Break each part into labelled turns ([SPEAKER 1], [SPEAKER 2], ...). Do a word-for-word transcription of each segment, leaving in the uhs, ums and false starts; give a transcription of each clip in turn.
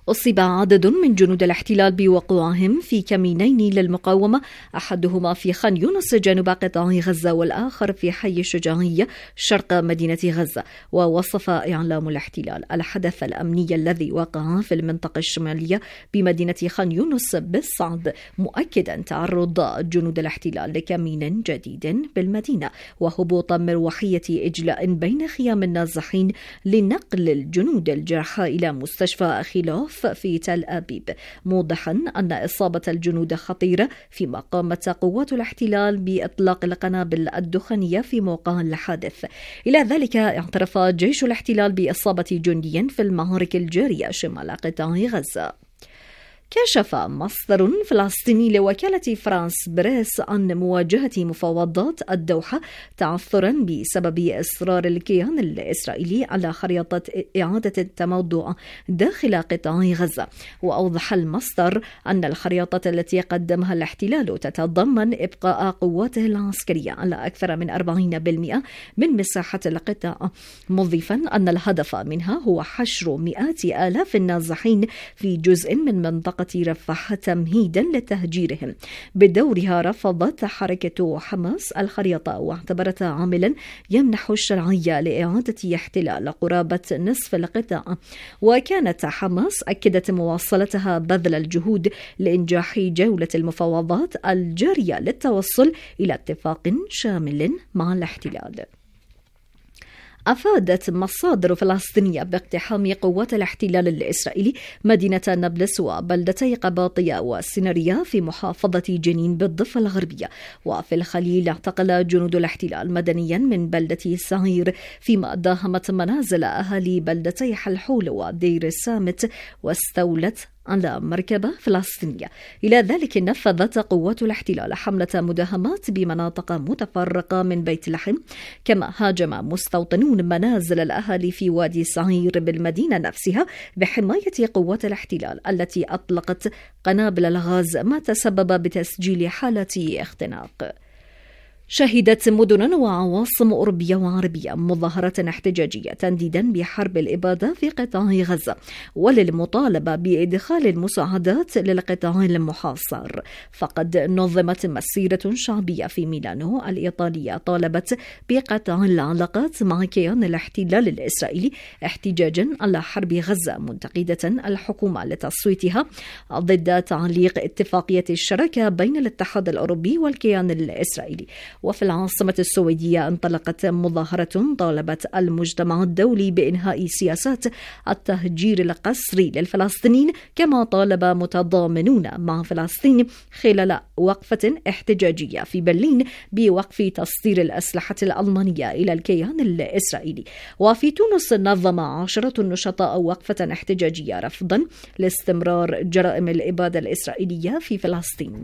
[SPEAKER 1] أصيب عدد من جنود الاحتلال بوقوعهم في كمينين للمقاومة، أحدهما في خان يونس جنوب قطاع غزة والآخر في حي الشجاعية شرق مدينة غزة. ووصف إعلام الاحتلال الحدث الأمني الذي وقع في المنطقة الشمالية بمدينة خان يونس بالصعد، مؤكدا تعرض جنود الاحتلال لكمين جديد بالمدينة وهبوط مروحية إجلاء بين خيام النازحين لنقل الجنود الجرحى إلى مستشفى خلاف في تل أبيب، موضحا أن إصابة الجنود خطيرة، فيما قامت قوات الاحتلال بإطلاق القنابل الدخانية في موقع الحادث. إلى ذلك اعترف جيش الاحتلال بإصابة جندي في المعارك الجارية شمال قطاع غزة. كشف مصدر فلسطيني لوكالة فرانس بريس عن مواجهة مفاوضات الدوحة تعثرا بسبب إصرار الكيان الإسرائيلي على خريطة إعادة التموضع داخل قطاع غزة. وأوضح المصدر أن الخريطة التي قدمها الاحتلال تتضمن إبقاء قواته العسكرية على أكثر من أربعين بالمئة من مساحة القطاع، مضيفا أن الهدف منها هو حشر مئات آلاف النازحين في جزء من منطقة رفح تمهيدا لتهجيرهم. بدورها رفضت حركة حماس الخريطة واعتبرتها عاملا يمنح الشرعية لإعادة احتلال قرابة نصف القطاع. وكانت حماس أكدت مواصلتها بذل الجهود لإنجاح جولة المفاوضات الجارية للتوصل إلى اتفاق شامل مع الاحتلال. أفادت مصادر فلسطينية باقتحام قوات الاحتلال الإسرائيلي مدينة نابلس وبلدتي قباطية وسيناريا في محافظة جنين بالضفة الغربية. وفي الخليل اعتقل جنود الاحتلال مدنيا من بلدة سعير، فيما داهمت منازل أهالي بلدتي حلحول ودير السامت واستولت على مركبة فلسطينية. إلى ذلك نفذت قوات الاحتلال حملة مداهمات بمناطق متفرقة من بيت لحم، كما هاجم مستوطنون منازل الأهالي في وادي سعير بالمدينة نفسها بحماية قوات الاحتلال التي أطلقت قنابل الغاز، ما تسبب بتسجيل حالة اختناق. شهدت مدن وعواصم أوروبية وعربية مظاهرة احتجاجية تنديدا بحرب الإبادة في قطاع غزة وللمطالبة بإدخال المساعدات للقطاع المحاصر. فقد نظمت مسيرة شعبية في ميلانو الإيطالية طالبت بقطع العلاقات مع كيان الاحتلال الإسرائيلي احتجاجا على حرب غزة، منتقدة الحكومة لتصويتها ضد تعليق اتفاقية الشراكة بين الاتحاد الأوروبي والكيان الإسرائيلي. وفي العاصمة السويدية انطلقت مظاهرة طالبت المجتمع الدولي بإنهاء سياسات التهجير القسري للفلسطينيين، كما طالب متضامنون مع فلسطين خلال وقفة احتجاجية في برلين بوقف تصدير الأسلحة الألمانية إلى الكيان الإسرائيلي. وفي تونس نظم عشرة نشطاء وقفة احتجاجية رفضا لاستمرار جرائم الإبادة الإسرائيلية في فلسطين.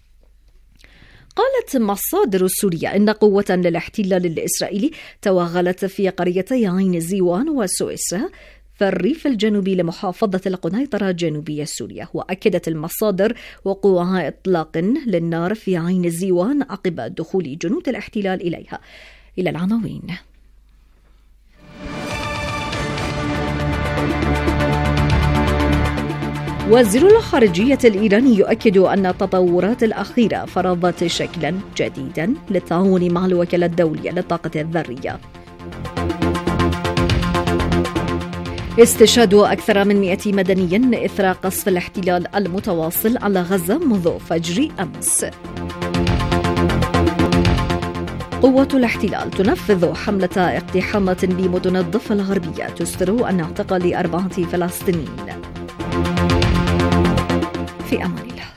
[SPEAKER 1] قالت مصادر سورية إن قوة للاحتلال الإسرائيلي توغلت في قريتي عين زيوان وسويسرا في الريف الجنوبي لمحافظة القنيطرة جنوبية سوريا. وأكدت المصادر وقوع إطلاق للنار في عين زيوان عقب دخول جنود الاحتلال إليها. إلى العناوين. وزير الخارجية الإيراني يؤكد أن التطورات الأخيرة فرضت شكلا جديدا للتعاون مع الوكالة الدولية للطاقة الذرية. استشهاد أكثر من مئة مدني إثر قصف الاحتلال المتواصل على غزة منذ فجر أمس. قوات الاحتلال تنفذ حملة اقتحامات بمدن الضفة الغربية تسفر عن اعتقال أربعة فلسطينيين. في أمان الله.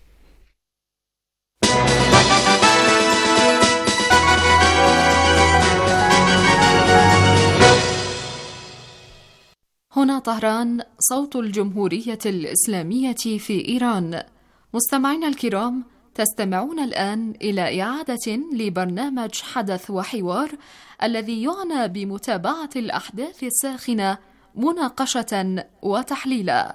[SPEAKER 2] هنا طهران، صوت الجمهورية الإسلامية في إيران. مستمعينا الكرام، تستمعون الآن إلى إعادة لبرنامج حدث وحوار الذي يعنى بمتابعة الأحداث الساخنة مناقشة وتحليلا.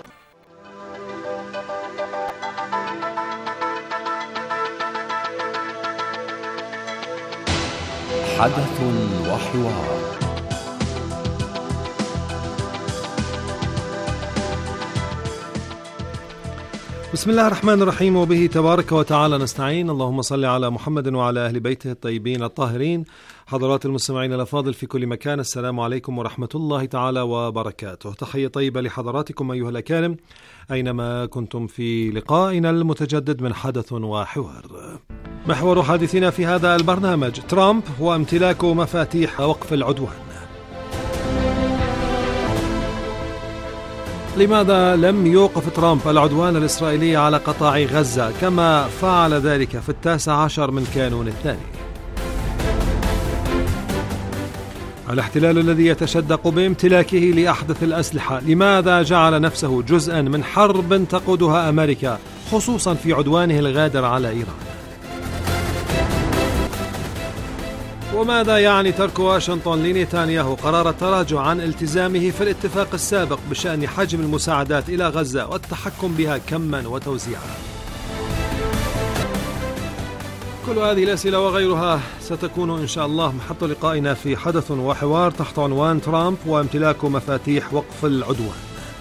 [SPEAKER 3] حدث وحوار.
[SPEAKER 4] بسم الله الرحمن الرحيم، وبه تبارك وتعالى نستعين. اللهم صل على محمد وعلى أهل بيته الطيبين الطاهرين. حضرات المستمعين الأفاضل في كل مكان، السلام عليكم ورحمة الله تعالى وبركاته. تحية طيبة لحضراتكم أيها الأكارم أينما كنتم في لقائنا المتجدد من حدث وحوار. محور حديثنا في هذا البرنامج ترامب وامتلاك مفاتيح وقف العدوان. لماذا لم يوقف ترامب العدوان الإسرائيلي على قطاع غزة كما فعل ذلك في التاسع عشر من كانون الثاني؟ الاحتلال الذي يتشدق بامتلاكه لأحدث الأسلحة لماذا جعل نفسه جزءا من حرب تقودها أمريكا، خصوصا في عدوانه الغادر على إيران؟ وماذا يعني ترك واشنطن لنتنياهو قرار التراجع عن التزامه في الاتفاق السابق بشأن حجم المساعدات إلى غزة والتحكم بها كما وتوزيعها؟ كل هذه الأسئلة وغيرها ستكون إن شاء الله محط لقائنا في حدث وحوار تحت عنوان ترامب وامتلاك مفاتيح وقف العدوان.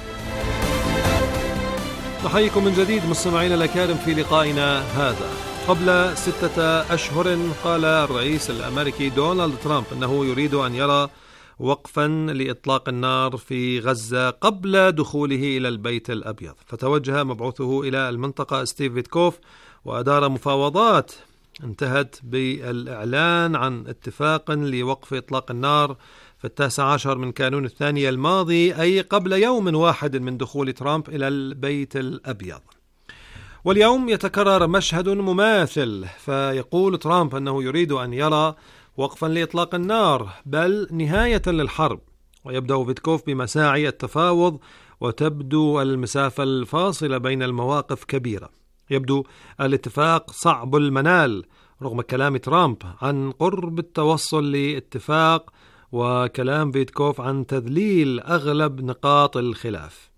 [SPEAKER 4] نحييكم من جديد مستمعين الأكارم في لقائنا هذا. قبل ستة أشهر قال الرئيس الأمريكي دونالد ترامب أنه يريد أن يرى وقفا لإطلاق النار في غزة قبل دخوله إلى البيت الأبيض، فتوجه مبعوثه إلى المنطقة ستيف ويتكوف وأدار مفاوضات انتهت بالإعلان عن اتفاق لوقف إطلاق النار في التاسع عشر من كانون الثاني الماضي، أي قبل يوم واحد من دخول ترامب إلى البيت الأبيض. واليوم يتكرر مشهد مماثل، فيقول ترامب أنه يريد أن يرى وقفا لإطلاق النار بل نهاية للحرب، ويبدأ فيتكوف بمساعي التفاوض وتبدو المسافة الفاصلة بين المواقف كبيرة. يبدو الاتفاق صعب المنال رغم كلام ترامب عن قرب التوصل لاتفاق وكلام فيتكوف عن تذليل أغلب نقاط الخلاف.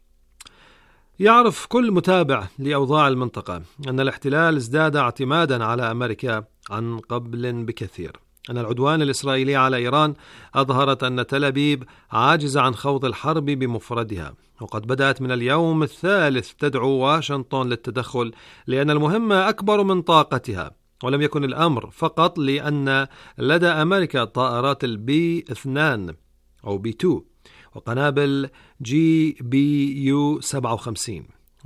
[SPEAKER 4] يعرف كل متابع لأوضاع المنطقة أن الاحتلال ازداد اعتمادا على أمريكا عن قبل بكثير، أن العدوان الإسرائيلي على إيران أظهرت أن تل أبيب عاجزة عن خوض الحرب بمفردها، وقد بدأت من اليوم الثالث تدعو واشنطن للتدخل لأن المهمة أكبر من طاقتها. ولم يكن الأمر فقط لأن لدى أمريكا طائرات البي اثنين أو بي اثنين وقنابل جي بي يو سبعة وخمسين،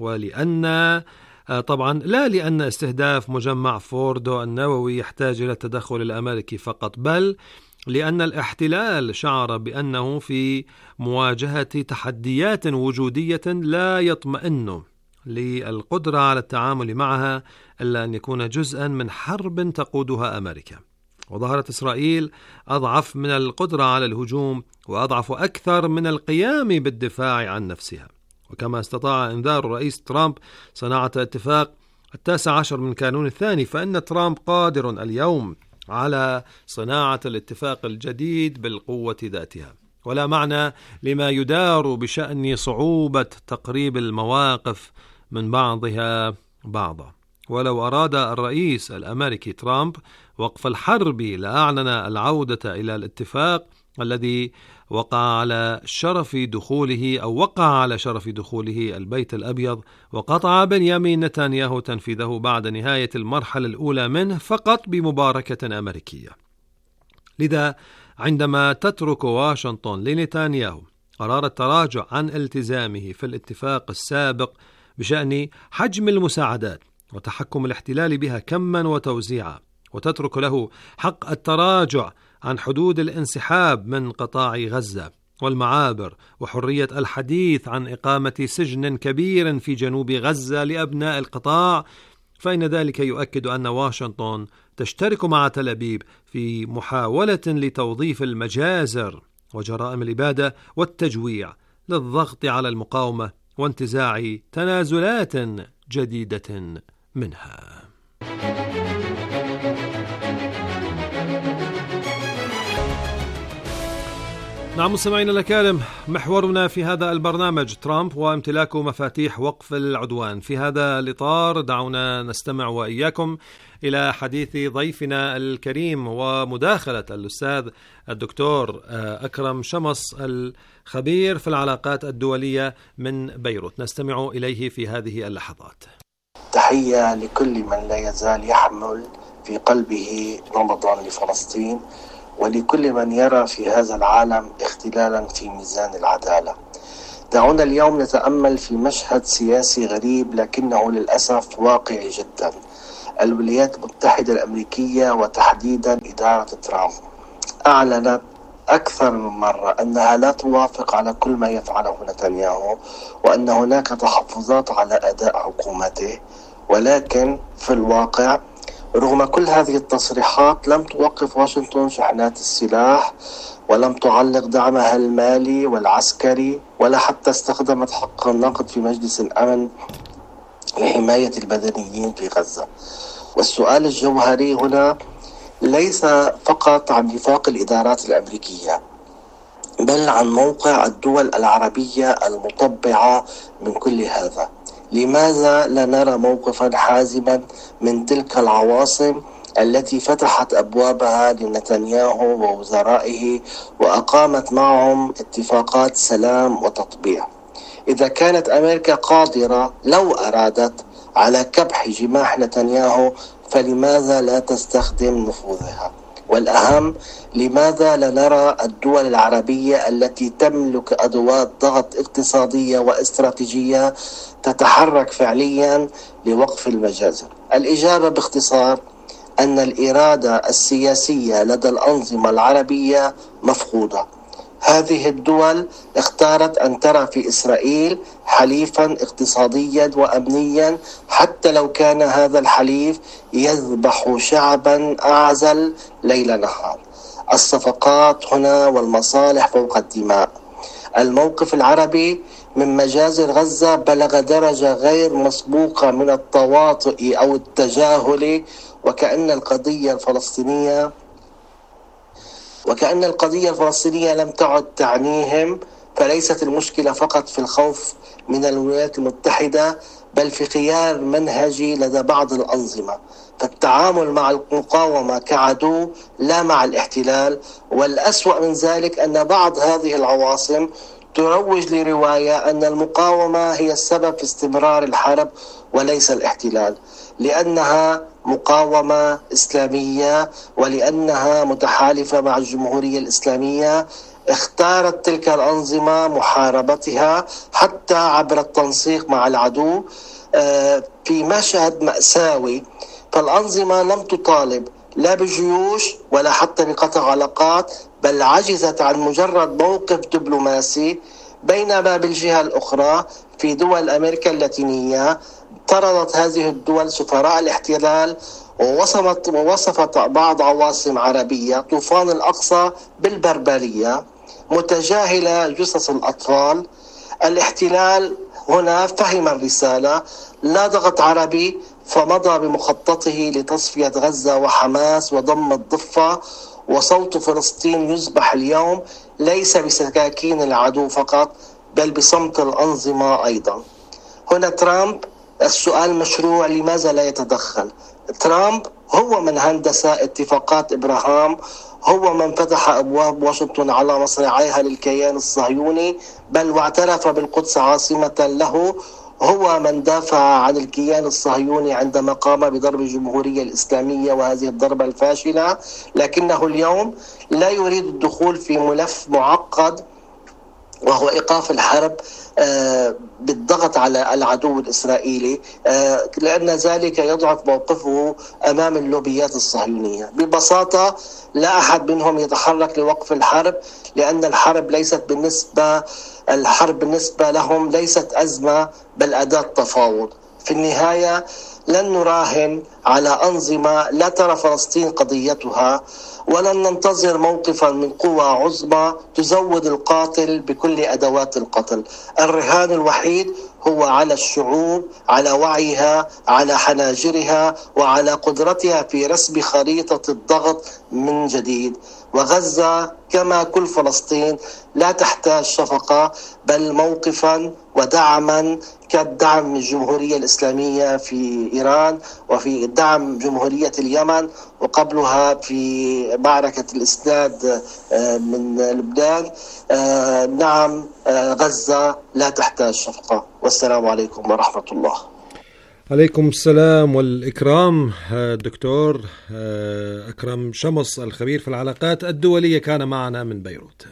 [SPEAKER 4] ولأن طبعا لا لأن استهداف مجمع فوردو النووي يحتاج إلى التدخل الأمريكي فقط، بل لأن الاحتلال شعر بأنه في مواجهة تحديات وجودية لا يطمئن للقدرة على التعامل معها إلا أن يكون جزءا من حرب تقودها أمريكا. وظهرت إسرائيل أضعف من القدرة على الهجوم وأضعف أكثر من القيام بالدفاع عن نفسها. وكما استطاع إنذار الرئيس ترامب صناعة اتفاق التاسع عشر من كانون الثاني، فإن ترامب قادر اليوم على صناعة الاتفاق الجديد بالقوة ذاتها. ولا معنى لما يدار بشأن صعوبة تقريب المواقف من بعضها بعضا. ولو أراد الرئيس الأمريكي ترامب وقف الحرب لأعلن العودة إلى الاتفاق الذي وقع على شرف دخوله أو وقع على شرف دخوله البيت الأبيض، وقطع بنيامين نتنياهو تنفيذه بعد نهاية المرحلة الأولى منه فقط بمباركة أمريكية. لذا عندما تترك واشنطن لنتنياهو قرار التراجع عن التزامه في الاتفاق السابق بشأن حجم المساعدات وتحكم الاحتلال بها كما وتوزيعا، وتترك له حق التراجع عن حدود الانسحاب من قطاع غزة والمعابر وحرية الحديث عن إقامة سجن كبير في جنوب غزة لأبناء القطاع، فإن ذلك يؤكد أن واشنطن تشترك مع تل أبيب في محاولة لتوظيف المجازر وجرائم الإبادة والتجويع للضغط على المقاومة وانتزاع تنازلات جديدة منها. نعم مستمعينا الكرام، محورنا في هذا البرنامج ترامب وامتلاك مفاتيح وقف العدوان. في هذا الإطار دعونا نستمع وإياكم إلى حديث ضيفنا الكريم ومداخلة الأستاذ الدكتور أكرم شمس الخبير في العلاقات الدولية من بيروت. نستمع إليه في هذه اللحظات.
[SPEAKER 5] تحية لكل من لا يزال يحمل في قلبه نبضا لفلسطين، ولكل من يرى في هذا العالم اختلالا في ميزان العدالة. دعونا اليوم نتأمل في مشهد سياسي غريب لكنه للأسف واقعي جدا. الولايات المتحدة الأمريكية وتحديدا إدارة ترامب أعلنت أكثر من مرة أنها لا توافق على كل ما يفعله نتنياهو، وأن هناك تحفظات على أداء حكومته، ولكن في الواقع رغم كل هذه التصريحات لم توقف واشنطن شحنات السلاح، ولم تعلق دعمها المالي والعسكري، ولا حتى استخدمت حق النقد في مجلس الأمن لحماية المدنيين في غزة. والسؤال الجوهري هنا ليس فقط عن نفاق الإدارات الأمريكية، بل عن موقع الدول العربية المطبعة من كل هذا. لماذا لا نرى موقفا حازما من تلك العواصم التي فتحت أبوابها لنتنياهو ووزرائه وأقامت معهم اتفاقات سلام وتطبيع؟ إذا كانت أمريكا قادرة لو أرادت على كبح جماح نتنياهو، فلماذا لا تستخدم نفوذها؟ والأهم، لماذا لا نرى الدول العربية التي تملك أدوات ضغط اقتصادية واستراتيجية تتحرك فعليا لوقف المجازر؟ الإجابة باختصار أن الإرادة السياسية لدى الأنظمة العربية مفقودة. هذه الدول اختارت أن ترى في إسرائيل حليفا اقتصاديا وأمنيا، حتى لو كان هذا الحليف يذبح شعبا أعزل ليل نهار. الصفقات هنا والمصالح فوق الدماء. الموقف العربي من مجازر غزة بلغ درجة غير مسبوقة من التواطؤ أو التجاهل، وكأن القضية الفلسطينية وكأن القضية الفلسطينية لم تعد تعنيهم. فليست المشكلة فقط في الخوف من الولايات المتحدة، بل في خيار منهجي لدى بعض الأنظمة، فالتعامل مع المقاومة كعدو لا مع الاحتلال. والأسوأ من ذلك أن بعض هذه العواصم تروج لرواية أن المقاومة هي السبب في استمرار الحرب وليس الاحتلال، لأنها مقاومة إسلامية ولأنها متحالفة مع الجمهورية الإسلامية. اختارت تلك الأنظمة محاربتها حتى عبر التنسيق مع العدو في مشهد مأساوي. فالأنظمة لم تطالب لا بجيوش ولا حتى بقطع علاقات، بل عجزت عن مجرد موقف دبلوماسي. بينما بالجهة الأخرى في دول أمريكا اللاتينية طردت هذه الدول سفراء الاحتلال، ووصفت ووصفت بعض عواصم عربية طوفان الأقصى بالبربرية، متجاهلة جثث الأطفال. الاحتلال هنا فهم الرسالة، لا ضغط عربي، فمضى بمخططه لتصفية غزة وحماس وضم الضفة. وصوت فلسطين يذبح اليوم ليس بسكاكين العدو فقط، بل بصمت الأنظمة أيضا. هنا ترامب، السؤال مشروع، لماذا لا يتدخل؟ ترامب هو من هندس اتفاقات إبراهام، هو من فتح أبواب واشنطن على مصراعيها للكيان الصهيوني، بل واعترف بالقدس عاصمة له. هو من دافع عن الكيان الصهيوني عندما قام بضرب الجمهورية الإسلامية وهذه الضربة الفاشلة، لكنه اليوم لا يريد الدخول في ملف معقد وهو إيقاف الحرب بالضغط على العدو الإسرائيلي، لأن ذلك يضعف موقفه أمام اللوبيات الصهيونية. ببساطة لا أحد منهم يتحرك لوقف الحرب، لأن الحرب ليست بالنسبة الحرب بالنسبة لهم ليست أزمة بل أداة تفاوض. في النهاية لن نراهن على أنظمة لا ترى فلسطين قضيتها، ولن ننتظر موقفا من قوى عظمى تزود القاتل بكل أدوات القتل. الرهان الوحيد هو على الشعوب، على وعيها، على حناجرها، وعلى قدرتها في رسم خريطة الضغط من جديد. وغزة كما كل فلسطين لا تحتاج شفقة، بل موقفا ودعما كدعم الجمهورية الإسلامية في إيران، وفي دعم جمهورية اليمن، وقبلها في معركة الإسناد من لبنان. نعم، غزة لا تحتاج شفقة. والسلام عليكم ورحمة الله.
[SPEAKER 4] عليكم السلام والإكرام. الدكتور أكرم شمس الخبير في العلاقات الدولية كان معنا من بيروت.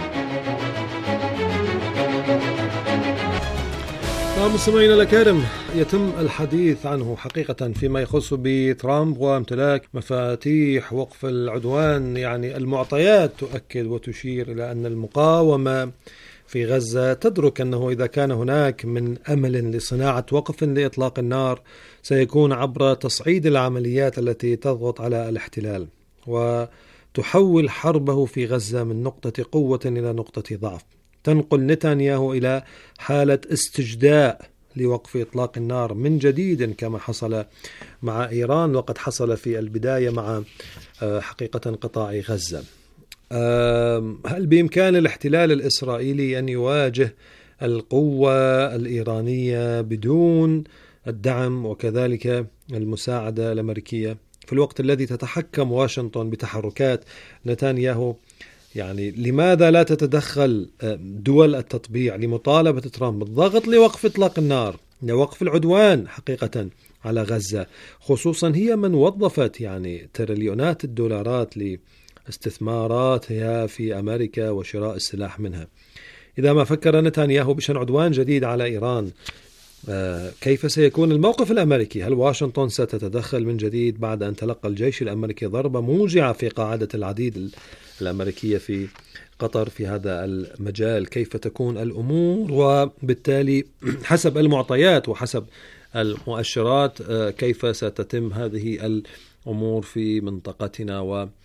[SPEAKER 4] مستمعينا الأكارم، يتم الحديث عنه حقيقة فيما يخص بترامب وامتلاك مفاتيح وقف العدوان. يعني المعطيات تؤكد وتشير إلى أن المقاومة في غزة تدرك أنه إذا كان هناك من أمل لصناعة وقف لإطلاق النار سيكون عبر تصعيد العمليات التي تضغط على الاحتلال وتحول حربه في غزة من نقطة قوة إلى نقطة ضعف، تنقل نتنياهو إلى حالة استجداء لوقف إطلاق النار من جديد كما حصل مع إيران وقد حصل في البداية مع حقيقة قطاع غزة. هل بإمكان الاحتلال الإسرائيلي أن يواجه القوة الإيرانية بدون الدعم وكذلك المساعدة الأمريكية في الوقت الذي تتحكم واشنطن بتحركات نتنياهو؟ يعني لماذا لا تتدخل دول التطبيع لمطالبة ترامب بالضغط لوقف إطلاق النار، لوقف العدوان حقيقة على غزة، خصوصا هي من وظفت يعني تريليونات الدولارات لاستثماراتها في أمريكا وشراء السلاح منها. إذا ما فكر نتنياهو بشن عدوان جديد على إيران، كيف سيكون الموقف الأمريكي؟ هل واشنطن ستتدخل من جديد بعد أن تلقى الجيش الأمريكي ضربة موجعة في قاعدة العديد الأمريكية في قطر في هذا المجال؟ كيف تكون الأمور؟ وبالتالي حسب المعطيات وحسب المؤشرات كيف ستتم هذه الأمور في منطقتنا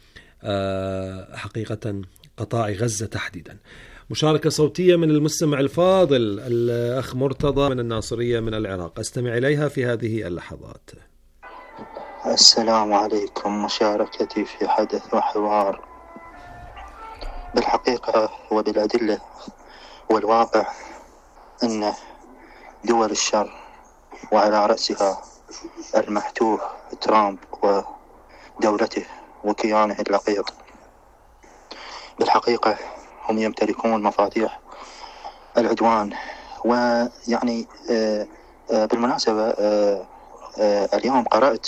[SPEAKER 4] وحقيقة قطاع غزة تحديدا؟ مشاركة صوتية من المستمع الفاضل الأخ مرتضى من الناصرية من العراق، أستمع إليها في هذه اللحظات.
[SPEAKER 6] السلام عليكم. مشاركتي في حدث وحوار بالحقيقة وبالأدلة والواقع أن دول الشر وعلى رأسها المحتوح ترامب ودولته وكيانه اللقيط بالحقيقة هم يمتلكون مفاتيح العدوان. ويعني آآ آآ بالمناسبة آآ آآ اليوم قرأت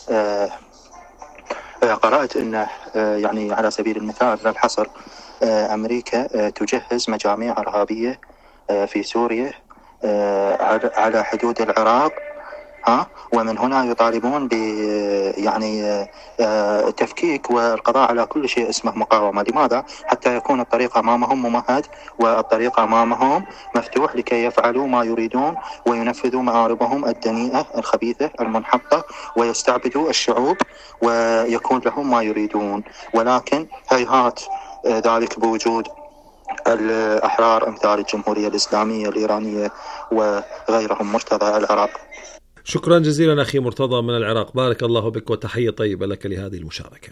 [SPEAKER 6] قرأت أن يعني على سبيل المثال للحصر أمريكا تجهز مجاميع إرهابية في سوريا على حدود العراق، ها، ومن هنا يطالبون ب يعني تفكيك والقضاء على كل شيء اسمه مقاومة. لماذا؟ حتى يكون الطريق أمامهم ممهد والطريق أمامهم مفتوح لكي يفعلوا ما يريدون وينفذوا مآربهم الدنيئة الخبيثة المنحطة ويستعبدوا الشعوب ويكون لهم ما يريدون. ولكن هيهات ذلك بوجود الأحرار أمثال الجمهورية الإسلامية الإيرانية وغيرهم. مرتضى، العراق.
[SPEAKER 4] شكرا جزيلا أخي مرتضى من العراق، بارك الله بك وتحية طيبة لك لهذه المشاركة.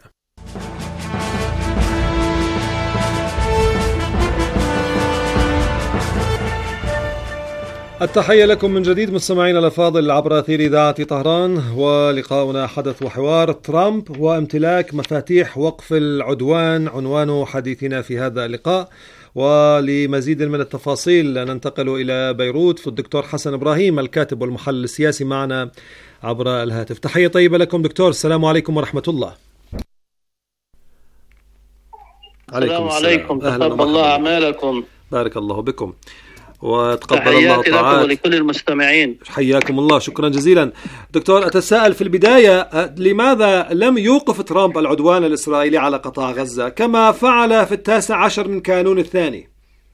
[SPEAKER 4] التحية لكم من جديد مستمعينا الأفاضل عبر أثير إذاعة طهران، ولقاؤنا حدث وحوار ترامب وامتلاك مفاتيح وقف العدوان عنوان حديثنا في هذا اللقاء. ولمزيد من التفاصيل ننتقل إلى بيروت في الدكتور حسن إبراهيم الكاتب والمحلل السياسي معنا عبر الهاتف. تحية طيبة لكم دكتور، السلام عليكم ورحمة الله.
[SPEAKER 7] السلام عليكم، تقبل الله أعمالكم.
[SPEAKER 4] بارك الله بكم وتقبل الله طاعات
[SPEAKER 7] لكل المستمعين.
[SPEAKER 4] حياكم الله، شكرا جزيلا. دكتور، أتساءل في البداية لماذا لم يوقف ترامب العدوان الإسرائيلي على قطاع غزة كما فعل في التاسع عشر من كانون الثاني؟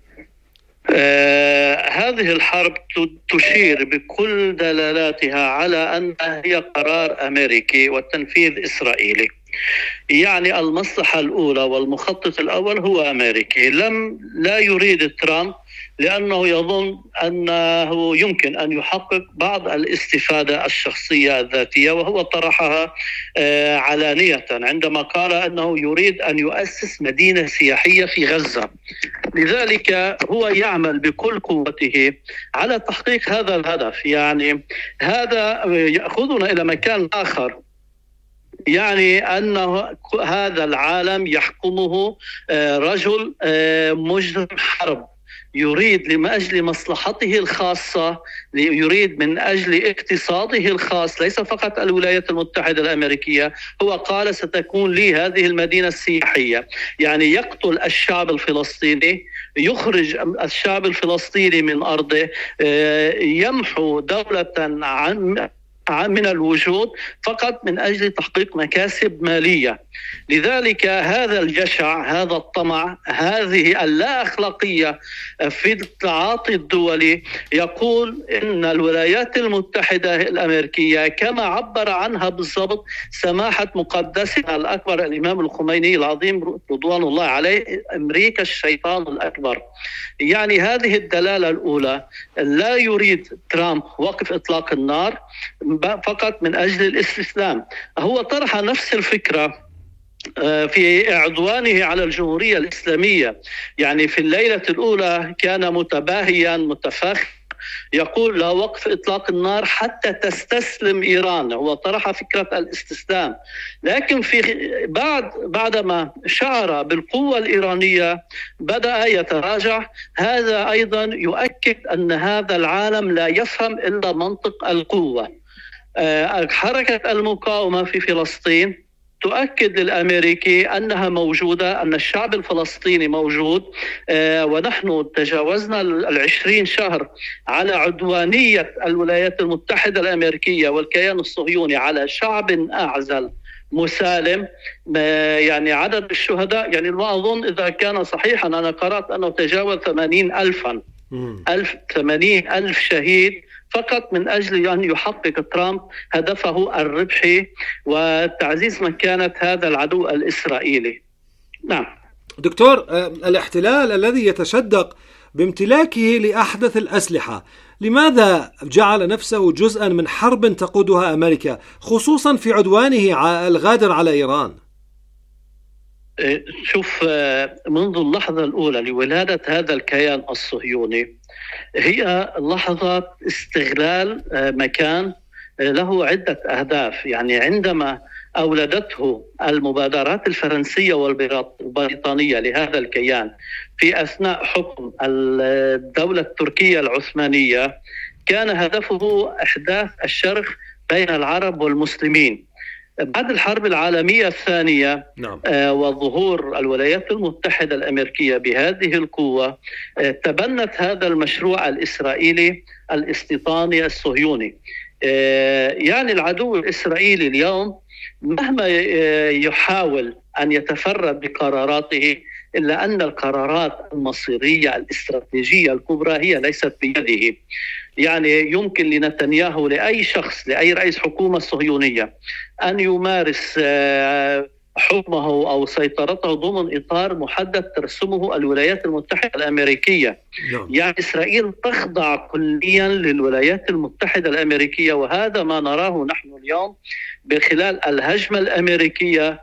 [SPEAKER 7] آه هذه الحرب تشير بكل دلالاتها على أنها هي قرار أمريكي والتنفيذ إسرائيلي. يعني المصلحة الأولى والمخطط الأول هو أمريكي. لم لا يريد ترامب لأنه يظن أنه يمكن أن يحقق بعض الاستفادة الشخصية الذاتية، وهو طرحها علانية عندما قال أنه يريد أن يؤسس مدينة سياحية في غزة. لذلك هو يعمل بكل قوته على تحقيق هذا الهدف. يعني هذا يأخذنا إلى مكان آخر، يعني أن هذا العالم يحكمه رجل مجرم حرب يريد لأجل مصلحته الخاصة، يريد من أجل اقتصاده الخاص، ليس فقط الولايات المتحدة الأمريكية. هو قال ستكون لي هذه المدينة السياحية، يعني يقتل الشعب الفلسطيني، يخرج الشعب الفلسطيني من أرضه، يمحو دولة عن من الوجود فقط من أجل تحقيق مكاسب مالية. لذلك هذا الجشع، هذا الطمع، هذه اللا أخلاقية في التعاطي الدولي يقول إن الولايات المتحدة الأمريكية كما عبر عنها بالضبط سماحة مقدسنا الأكبر الإمام الخميني العظيم رضوان الله عليه، أمريكا الشيطان الأكبر. يعني هذه الدلالة الأولى، لا يريد ترامب وقف إطلاق النار فقط من أجل الاستسلام. هو طرح نفس الفكرة في عدوانه على الجمهورية الإسلامية، يعني في الليلة الأولى كان متباهيا متفاخر يقول لا وقف إطلاق النار حتى تستسلم إيران. هو طرح فكرة الاستسلام، لكن في بعد بعدما شعر بالقوة الإيرانية بدأ يتراجع. هذا أيضا يؤكد أن هذا العالم لا يفهم إلا منطق القوة. حركة المقاومة في فلسطين تؤكد للأمريكي أنها موجودة، أن الشعب الفلسطيني موجود، ونحن تجاوزنا العشرين شهر على عدوانية الولايات المتحدة الأمريكية والكيان الصهيوني على شعب أعزل مسالم. يعني عدد الشهداء، يعني ما أظن إذا كان صحيحا، أنا قرأت أنه تجاوز ثمانين ألفا ألف ثمانين ألف شهيد فقط من أجل أن يحقق ترامب هدفه الربحي وتعزيز مكانة هذا العدو الإسرائيلي. نعم
[SPEAKER 4] دكتور، الاحتلال الذي يتشدق بامتلاكه لأحدث الأسلحة لماذا جعل نفسه جزءا من حرب تقودها أمريكا، خصوصا في عدوانه الغادر على إيران؟
[SPEAKER 7] شوف، منذ اللحظة الأولى لولادة هذا الكيان الصهيوني هي لحظة استغلال مكان له عدة أهداف. يعني عندما أولدته المبادرات الفرنسية والبريطانية لهذا الكيان في أثناء حكم الدولة التركية العثمانية، كان هدفه إحداث الشرخ بين العرب والمسلمين. بعد الحرب العالمية الثانية نعم. آه وظهور الولايات المتحدة الأمريكية بهذه القوة، آه تبنت هذا المشروع الإسرائيلي الاستيطاني الصهيوني. آه يعني العدو الإسرائيلي اليوم مهما آه يحاول أن يتفرد بقراراته، إلا أن القرارات المصيرية الاستراتيجية الكبرى هي ليست بيده. يعني يمكن لنتنياهو، لأي شخص، لأي رئيس حكومة صهيونية أن يمارس حكمه أو سيطرته ضمن إطار محدد ترسمه الولايات المتحدة الأمريكية. نعم. يعني إسرائيل تخضع كليا للولايات المتحدة الأمريكية، وهذا ما نراه نحن اليوم بخلال الهجمة الأمريكية.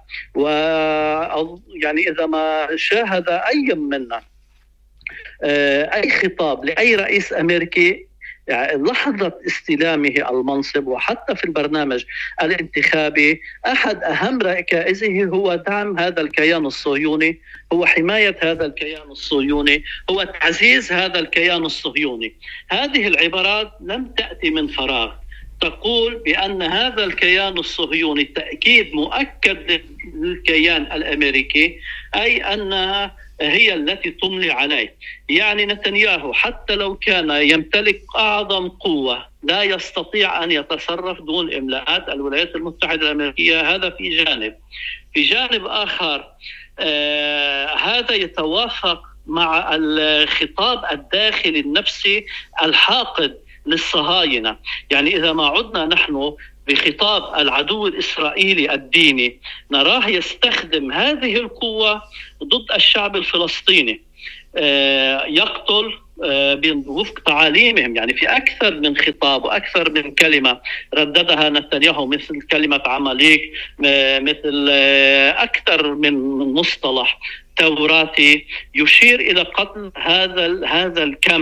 [SPEAKER 7] ويعني إذا ما شاهد أي منا أي خطاب لأي رئيس أمريكي يعني لحظة استلامه المنصب وحتى في البرنامج الانتخابي، أحد أهم ركائزه هو دعم هذا الكيان الصهيوني، هو حماية هذا الكيان الصهيوني، هو تعزيز هذا الكيان الصهيوني. هذه العبارات لم تأتي من فراغ، تقول بأن هذا الكيان الصهيوني تأكيد مؤكد للكيان الأمريكي، أي أنها هي التي تملي عليه. يعني نتنياهو حتى لو كان يمتلك أعظم قوة لا يستطيع أن يتصرف دون إملاءات الولايات المتحدة الأمريكية. هذا في جانب. في جانب آخر آه هذا يتوافق مع الخطاب الداخلي النفسي الحاقد للصهاينة. يعني إذا ما عدنا نحن بخطاب العدو الإسرائيلي الديني، نراه يستخدم هذه القوة ضد الشعب الفلسطيني، يقتل وفق تعاليمهم. يعني في أكثر من خطاب وأكثر من كلمة رددها نتنياهو، مثل كلمة عماليق، مثل أكثر من مصطلح توراتي يشير إلى قتل هذا هذا الكم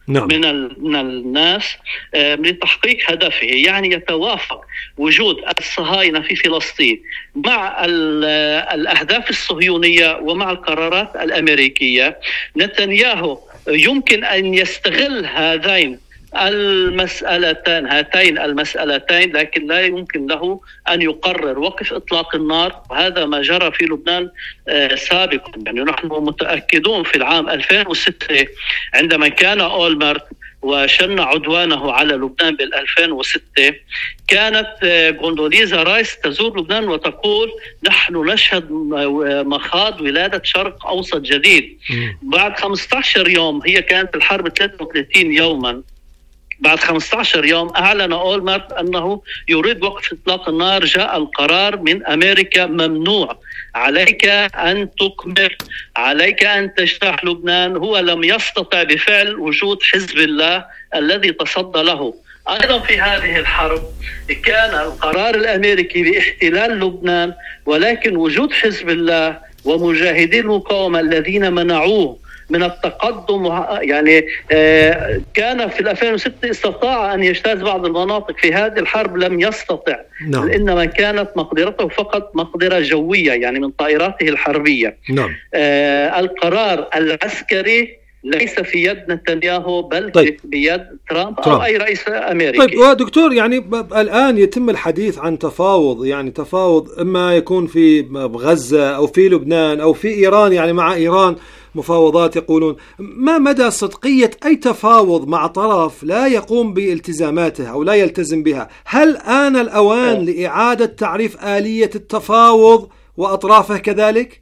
[SPEAKER 7] نعم. من من الناس لتحقيق هدفه. يعني يتوافق وجود الصهاينة في فلسطين مع الأهداف الصهيونية ومع القرارات الأمريكية. نتنياهو يمكن أن يستغل هذين المسألتين هاتين المسألتين لكن لا يمكن له أن يقرر وقف إطلاق النار، وهذا ما جرى في لبنان سابقا. يعني نحن متأكدون في العام ألفين وستة عندما كان أولمرت وشن عدوانه على لبنان بالألفين وستة، كانت غوندوليزا رايس تزور لبنان وتقول نحن نشهد مخاض ولادة شرق أوسط جديد. بعد خمسة عشر يوم، هي كانت الحرب ثلاثة وثلاثين يوما، بعد خمسة عشر يوم أعلن أولمرت أنه يريد وقف إطلاق النار. جاء القرار من أمريكا ممنوع، عليك أن تكمل، عليك أن تجتاح لبنان. هو لم يستطع بفعل وجود حزب الله الذي تصدى له. أيضا في هذه الحرب كان القرار الأمريكي باحتلال لبنان، ولكن وجود حزب الله ومجاهدي المقاومة الذين منعوه من التقدم، يعني كان في ألفين وستة استطاع أن يجتاز بعض المناطق، في هذه الحرب لم يستطع. نعم. إنما كانت مقدرته فقط مقدرة جوية، يعني من طائراته الحربية. نعم. آه القرار العسكري ليس في يد نتنياهو بل طيب. بيد ترامب, ترامب أو أي رئيس أمريكي.
[SPEAKER 4] طيب ودكتور، يعني الآن يتم الحديث عن تفاوض، يعني تفاوض إما يكون في غزة أو في لبنان أو في إيران، يعني مع إيران مفاوضات يقولون. ما مدى صدقية أي تفاوض مع طرف لا يقوم بالتزاماته أو لا يلتزم بها؟ هل آن الأوان أوه. لإعادة تعريف آلية التفاوض وأطرافه كذلك؟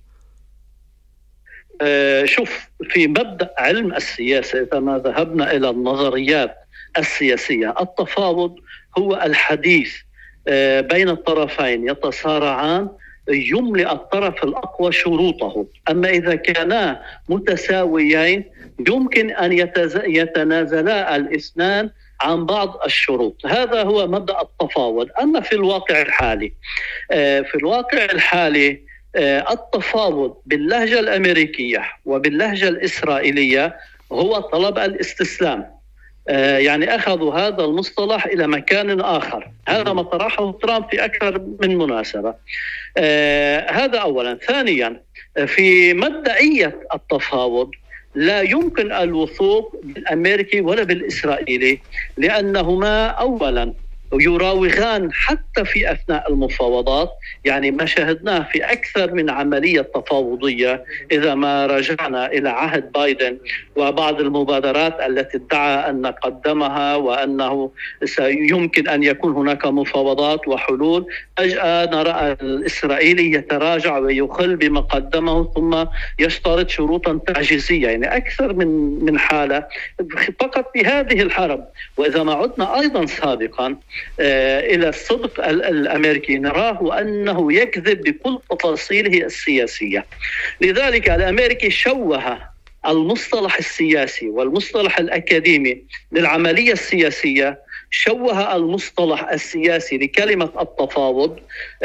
[SPEAKER 7] أه شوف، في مبدأ علم السياسة إذا ما ذهبنا إلى النظريات السياسية، التفاوض هو الحديث أه بين الطرفين يتصارعان يملئ الطرف الأقوى شروطه. أما إذا كانا متساويين يمكن أن يتنازلا الاثنان عن بعض الشروط. هذا هو مبدأ التفاوض. أما في الواقع الحالي في الواقع الحالي التفاوض باللهجة الأمريكية وباللهجة الإسرائيلية هو طلب الاستسلام. يعني أخذوا هذا المصطلح إلى مكان آخر. هذا ما طرحه ترامب في أكثر من مناسبة. آه هذا أولا. ثانيا، في مبدئية التفاوض لا يمكن الوثوق بالأمريكي ولا بالإسرائيلي، لأنهما أولا يراوغان حتى في أثناء المفاوضات. يعني ما شاهدناه في أكثر من عملية تفاوضية إذا ما رجعنا إلى عهد بايدن وبعض المبادرات التي ادعى أن قدمها وأنه سيمكن أن يكون هناك مفاوضات وحلول، فجأة نرى الإسرائيلي يتراجع ويخل بما قدمه ثم يشترط شروطا تعجيزية. يعني أكثر من من حالة فقط في هذه الحرب. وإذا ما عدنا أيضا سابقا إلى الصدق الأمريكي نراه أنه يكذب بكل تفاصيله السياسية. لذلك الأمريكي شوه المصطلح السياسي والمصطلح الأكاديمي للعملية السياسية، شوه المصطلح السياسي لكلمة التفاوض،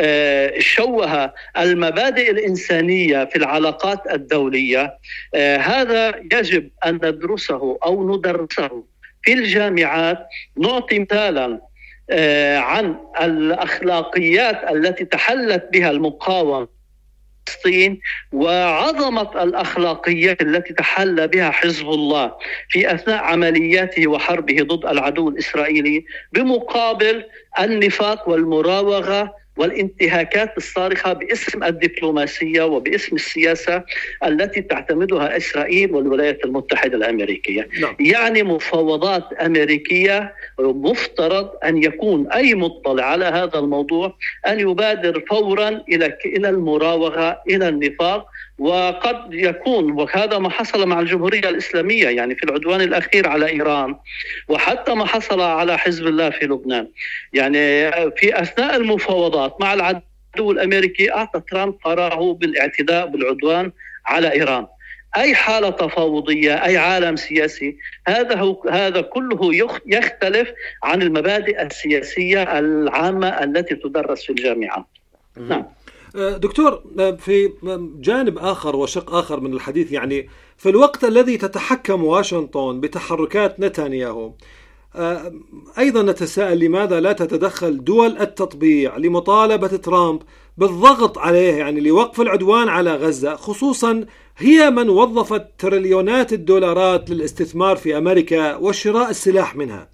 [SPEAKER 7] شوه المبادئ الإنسانية في العلاقات الدولية. هذا يجب أن ندرسه أو ندرسه في الجامعات. نعطي مثالا عن الأخلاقيات التي تحلت بها المقاومة فلسطين وعظمة الأخلاقيات التي تحلى بها حزب الله في أثناء عملياته وحربه ضد العدو الإسرائيلي، بمقابل النفاق والمراوغة والانتهاكات الصارخة باسم الدبلوماسية وباسم السياسة التي تعتمدها إسرائيل والولايات المتحدة الأمريكية. نعم. يعني مفاوضات أمريكية، مفترض أن يكون أي مطلع على هذا الموضوع أن يبادر فورا إلى إلى المراوغة، إلى النفاق. وقد يكون، وهذا ما حصل مع الجمهورية الإسلامية يعني في العدوان الأخير على إيران، وحتى ما حصل على حزب الله في لبنان. يعني في أثناء المفاوضات مع العدو الأمريكي أعطى ترامب قراره بالاعتداء بالعدوان على إيران. أي حالة تفاوضية، أي عالم سياسي، هذا هو هذا كله يختلف عن المبادئ السياسية العامة التي تدرس في الجامعة. نعم.
[SPEAKER 4] دكتور، في جانب آخر وشق آخر من الحديث، يعني في الوقت الذي تتحكم واشنطن بتحركات نتنياهو، أيضا نتساءل لماذا لا تتدخل دول التطبيع لمطالبة ترامب بالضغط عليه، يعني لوقف العدوان على غزة، خصوصا هي من وظفت تريليونات الدولارات للاستثمار في أمريكا وشراء السلاح منها.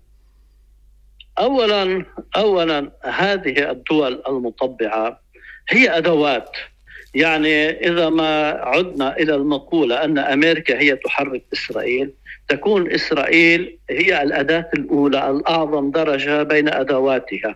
[SPEAKER 7] أولا أولا هذه الدول المطبعة هي أدوات، يعني إذا ما عدنا إلى المقولة أن أمريكا هي تحرك إسرائيل، تكون إسرائيل هي الأداة الأولى الأعظم درجة بين أدواتها.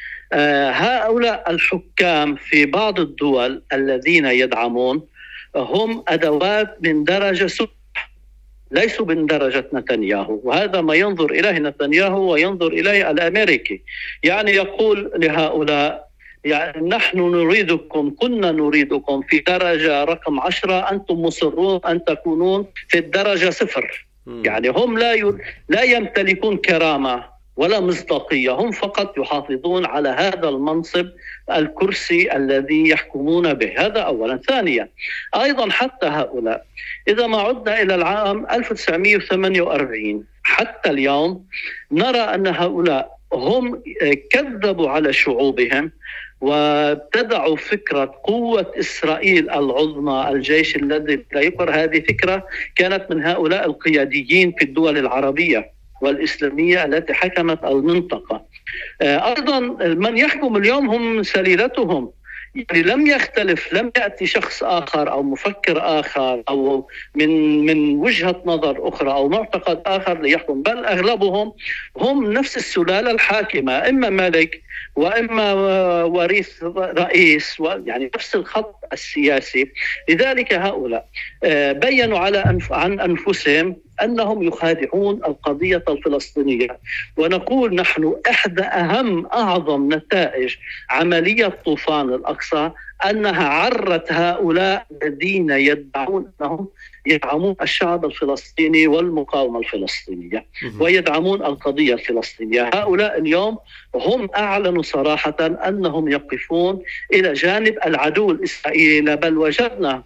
[SPEAKER 7] آه هؤلاء الحكام في بعض الدول الذين يدعمون هم أدوات من درجة سبع، ليسوا من درجة نتنياهو، وهذا ما ينظر إليه نتنياهو وينظر إليه الأمريكي. يعني يقول لهؤلاء يعني نحن نريدكم، كنا نريدكم في درجة رقم عشرة، أنتم مصرون أن تكونون في الدرجة صفر. يعني هم لا ي... لا يمتلكون كرامة ولا مصداقية، هم فقط يحافظون على هذا المنصب، الكرسي الذي يحكمون به. هذا أولا. ثانيا أيضا حتى هؤلاء إذا ما عدنا إلى العام ألف وتسعمائة وثمانية وأربعين حتى اليوم نرى أن هؤلاء هم كذبوا على شعوبهم وابتدعوا فكرة قوة إسرائيل العظمى، الجيش الذي لا يقر. هذه فكرة كانت من هؤلاء القياديين في الدول العربية والإسلامية التي حكمت المنطقة. أيضا من يحكم اليوم هم سليلتهم، يعني لم يختلف، لم يأتي شخص آخر أو مفكر آخر أو من من وجهة نظر أخرى أو معتقد آخر ليحكم، بل أغلبهم هم نفس السلالة الحاكمة، إما ملك وإما وريث رئيس، يعني نفس الخط السياسي. لذلك هؤلاء بيّنوا على أنف عن أنفسهم أنهم يخادعون القضية الفلسطينية. ونقول نحن إحدى أهم أعظم نتائج عملية طوفان الأقصى أنها عرت هؤلاء الذين يدعون أنهم يدعمون الشعب الفلسطيني والمقاومة الفلسطينية ويدعمون القضية الفلسطينية. هؤلاء اليوم هم أعلنوا صراحة أنهم يقفون إلى جانب العدو الإسرائيلي، بل وجدنا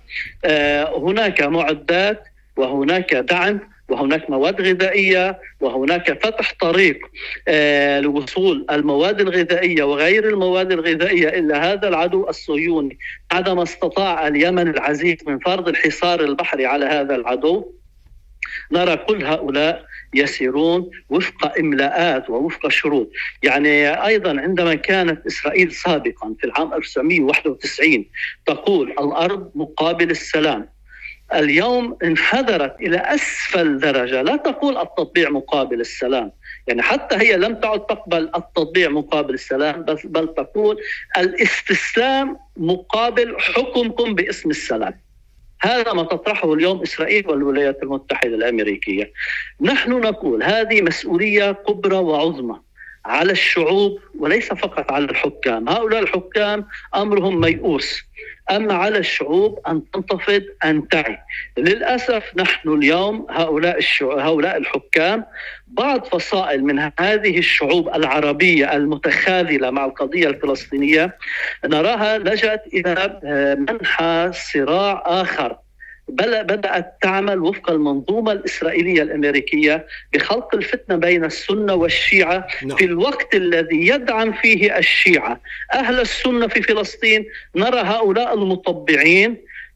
[SPEAKER 7] هناك معدات وهناك دعم وهناك مواد غذائية وهناك فتح طريق آه لوصول المواد الغذائية وغير المواد الغذائية إلى هذا العدو الصهيوني بعدما استطاع اليمن العزيز من فرض الحصار البحري على هذا العدو. نرى كل هؤلاء يسيرون وفق إملاءات ووفق شروط. يعني أيضا عندما كانت إسرائيل سابقا في العام ألف وتسعمائة وواحد وتسعين تقول الأرض مقابل السلام، اليوم انحدرت إلى أسفل درجة، لا تقول التطبيع مقابل السلام، يعني حتى هي لم تعد تقبل التطبيع مقابل السلام، بل تقول الاستسلام مقابل حكمكم باسم السلام. هذا ما تطرحه اليوم إسرائيل والولايات المتحدة الأمريكية. نحن نقول هذه مسؤولية كبرى وعظمى على الشعوب وليس فقط على الحكام. هؤلاء الحكام أمرهم ميؤوس، أما على الشعوب أن تنتفض، أن تعي. للأسف نحن اليوم هؤلاء هؤلاء الحكام بعض فصائل من هذه الشعوب العربية المتخاذلة مع القضية الفلسطينية نراها لجأت إلى منحى صراع آخر، بل بدأت تعمل وفق المنظومة الإسرائيلية الأمريكية بخلق الفتنة بين السنة والشيعة في الوقت الذي يدعم فيه الشيعة أهل السنة في فلسطين. نرى هؤلاء المطبعين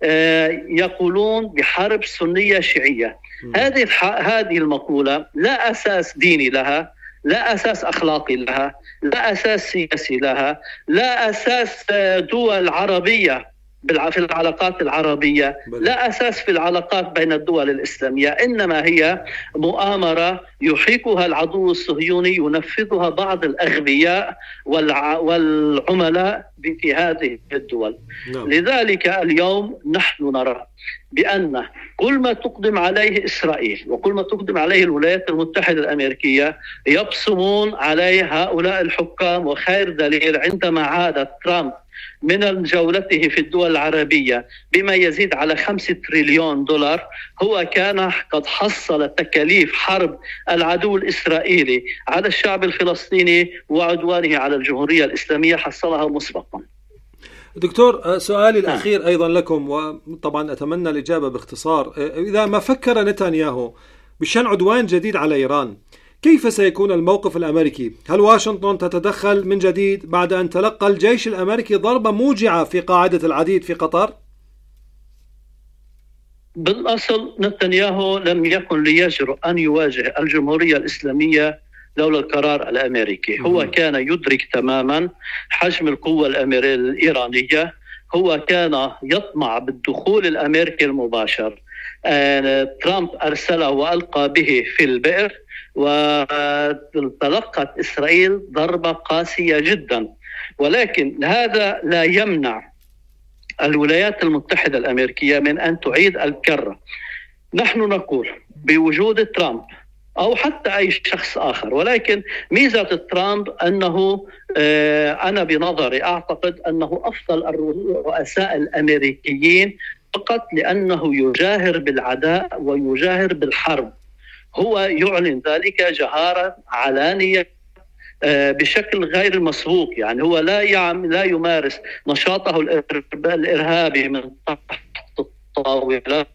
[SPEAKER 7] يقولون بحرب سنية شيعية. هذه هذه المقولة لا أساس ديني لها، لا أساس أخلاقي لها، لا أساس سياسي لها، لا أساس دول عربية في العلاقات العربية، لا أساس في العلاقات بين الدول الإسلامية، إنما هي مؤامرة يحيكها العدو الصهيوني ينفذها بعض الأغبياء والعملاء في هذه الدول. نعم. لذلك اليوم نحن نرى بأن كل ما تقدم عليه إسرائيل وكل ما تقدم عليه الولايات المتحدة الأمريكية يبصمون عليه هؤلاء الحكام. وخير دليل عندما عاد ترامب من جولته في الدول العربية بما يزيد على خمسة تريليون دولار، هو كان قد حصل تكاليف حرب العدو الإسرائيلي على الشعب الفلسطيني وعدوانه على الجمهورية الإسلامية، حصلها مسبقا.
[SPEAKER 4] دكتور، سؤالي الأخير أيضا لكم، وطبعا أتمنى الإجابة باختصار. إذا ما فكر نتنياهو بشن عدوان جديد على إيران، كيف سيكون الموقف الأمريكي؟ هل واشنطن تتدخل من جديد بعد أن تلقى الجيش الأمريكي ضربة موجعة في قاعدة العديد في قطر؟
[SPEAKER 7] بالأصل نتنياهو لم يكن ليجرؤ أن يواجه الجمهورية الإسلامية لولا القرار الأمريكي. هو كان يدرك تماما حجم القوة الإيرانية، هو كان يطمع بالدخول الأمريكي المباشر. ترامب أرسله وألقى به في البئر، وتلقت إسرائيل ضربة قاسية جدا، ولكن هذا لا يمنع الولايات المتحدة الأمريكية من أن تعيد الكرة. نحن نقول بوجود ترامب أو حتى أي شخص آخر، ولكن ميزة ترامب أنه أنا بنظري أعتقد أنه أفضل الرؤساء الأمريكيين فقط لأنه يجاهر بالعداء ويجاهر بالحرب. هو يعلن ذلك جهارا علانية بشكل غير مسبوق، يعني هو لا يعمل لا يمارس نشاطه الإرهابي من تحت الطاولة،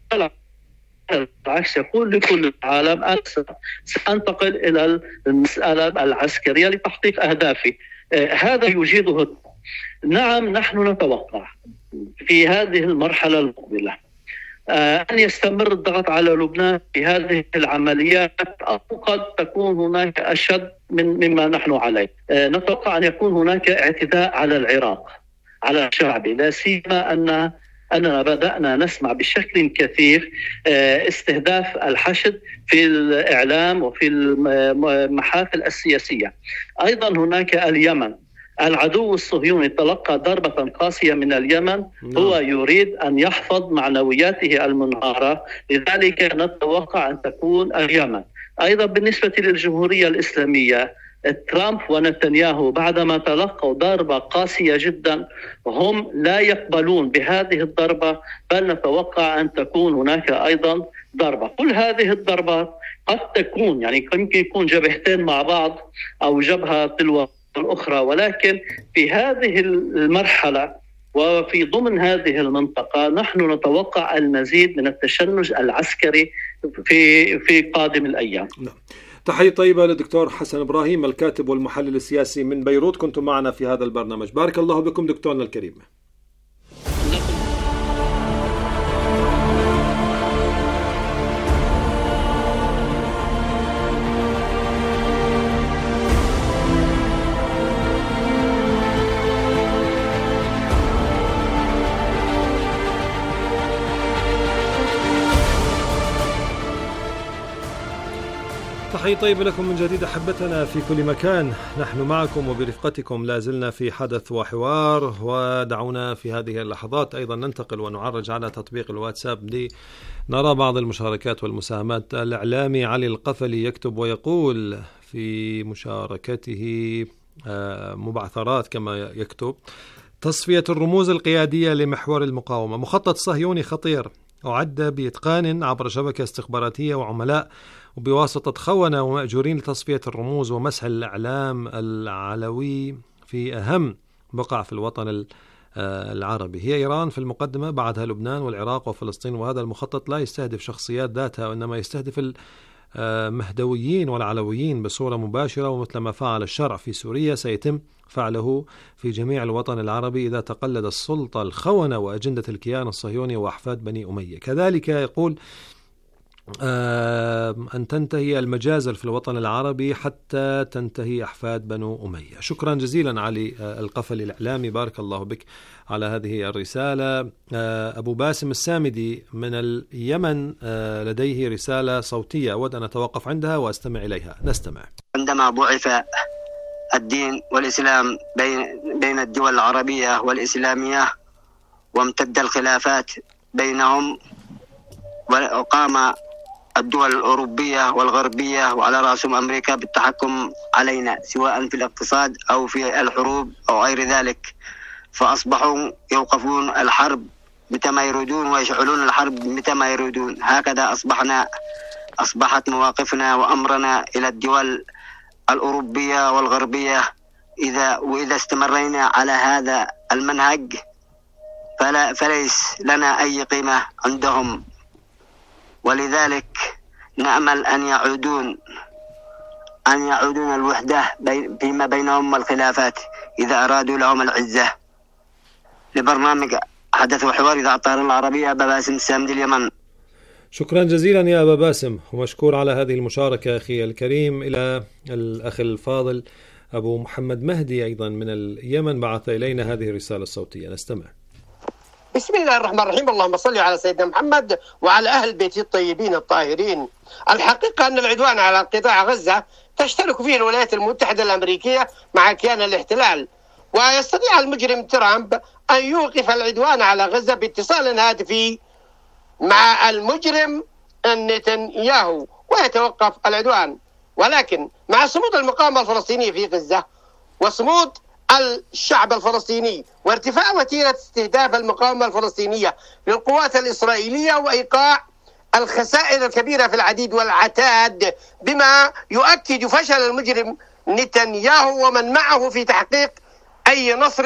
[SPEAKER 7] بالعكس يقول لكل العالم أنا سأنتقل إلى المسألة العسكرية لتحقيق أهدافي. هذا يجيده. نعم، نحن نتوقع في هذه المرحلة المقبلة أن يستمر الضغط على لبنان في هذه العمليات، أو قد تكون هناك أشد من مما نحن عليه. نتوقع أن يكون هناك اعتداء على العراق، على الشعب، لا سيما أن أننا بدأنا نسمع بشكل كثير استهداف الحشد في الإعلام وفي المحافل السياسية. أيضا هناك اليمن، العدو الصهيوني تلقى ضربة قاسية من اليمن، هو يريد أن يحفظ معنوياته المنهارة، لذلك نتوقع أن تكون اليمن. أيضا بالنسبة للجمهورية الإسلامية، ترامب ونتنياهو بعدما تلقوا ضربة قاسية جدا هم لا يقبلون بهذه الضربة، بل نتوقع أن تكون هناك أيضا ضربة. كل هذه الضربات قد تكون يعني يمكن يكون جبهتين مع بعض أو جبهة تلو الأخرى، ولكن في هذه المرحلة وفي ضمن هذه المنطقة نحن نتوقع المزيد من التشنج العسكري في في قادم الأيام.
[SPEAKER 4] نعم. تحية طيبة للدكتور حسن إبراهيم، الكاتب والمحلل السياسي من بيروت، كنتم معنا في هذا البرنامج. بارك الله بكم دكتورنا الكريم. تحية طيبة لكم من جديد أحبتنا في كل مكان. نحن معكم وبرفقتكم لا زلنا في حدث وحوار، ودعونا في هذه اللحظات أيضا ننتقل ونعرج على تطبيق الواتساب لنرى بعض المشاركات والمساهمات. الإعلامي علي القفلي يكتب ويقول في مشاركته مبعثرات كما يكتب: تصفية الرموز القيادية لمحور المقاومة، مخطط صهيوني خطير أعد بإتقان عبر شبكة استخباراتية وعملاء وبواسطة خونة ومأجورين لتصفية الرموز ومسح الإعلام العلوي في أهم بقع في الوطن العربي. هي إيران في المقدمة، بعدها لبنان والعراق وفلسطين، وهذا المخطط لا يستهدف شخصيات ذاتها وإنما يستهدف المهدويين والعلويين بصورة مباشرة، ومثل ما فعل الشرع في سوريا سيتم فعله في جميع الوطن العربي إذا تقلد السلطة الخونة وأجندة الكيان الصهيوني وأحفاد بني أمية. كذلك يقول أن تنتهي المجازر في الوطن العربي حتى تنتهي أحفاد بنو أمية. شكرا جزيلا علي القفلي الإعلامي، بارك الله بك على هذه الرسالة. أبو باسم السامدي من اليمن لديه رسالة صوتية أود أن أتوقف عندها وأستمع إليها. نستمع.
[SPEAKER 8] عندما بعث الدين والإسلام بين بين الدول العربية والإسلامية وامتد الخلافات بينهم، وقام الدول الأوروبية والغربية وعلى رأسهم أمريكا بالتحكم علينا سواء في الاقتصاد أو في الحروب أو غير ذلك، فأصبحوا يوقفون الحرب متى ما يريدون ويشعلون الحرب متى ما يريدون. هكذا أصبحنا أصبحت مواقفنا وأمرنا إلى الدول الأوروبية والغربية. إذا وإذا استمرينا على هذا المنهج فلا فليس لنا أي قيمة عندهم، ولذلك نأمل أن يعودون أن يعودون الوحدة فيما بينهم والخلافات إذا أرادوا لهم العزة. لبرنامج حدث وحوار إذاعة الطائرة العربية، أبا باسم السامدي، اليمن.
[SPEAKER 4] شكرا جزيلا يا أبا باسم، ومشكور على هذه المشاركة أخي الكريم. إلى الأخ الفاضل أبو محمد مهدي أيضا من اليمن بعث إلينا هذه الرسالة الصوتية، نستمع.
[SPEAKER 9] بسم الله الرحمن الرحيم. اللهم صل على سيدنا محمد وعلى أهل بيته الطيبين الطاهرين. الحقيقة أن العدوان على قطاع غزة تشترك فيه الولايات المتحدة الأمريكية مع كيان الاحتلال، ويستطيع المجرم ترامب أن يوقف العدوان على غزة باتصال هاتفي مع المجرم نتنياهو ويتوقف العدوان. ولكن مع صمود المقاومة الفلسطينية في غزة وصمود الشعب الفلسطيني وارتفاع وتيرة استهداف المقاومة الفلسطينية للقوات الإسرائيلية وإيقاع الخسائر الكبيرة في العديد والعتاد، بما يؤكد فشل المجرم نتنياهو ومن معه في تحقيق أي نصر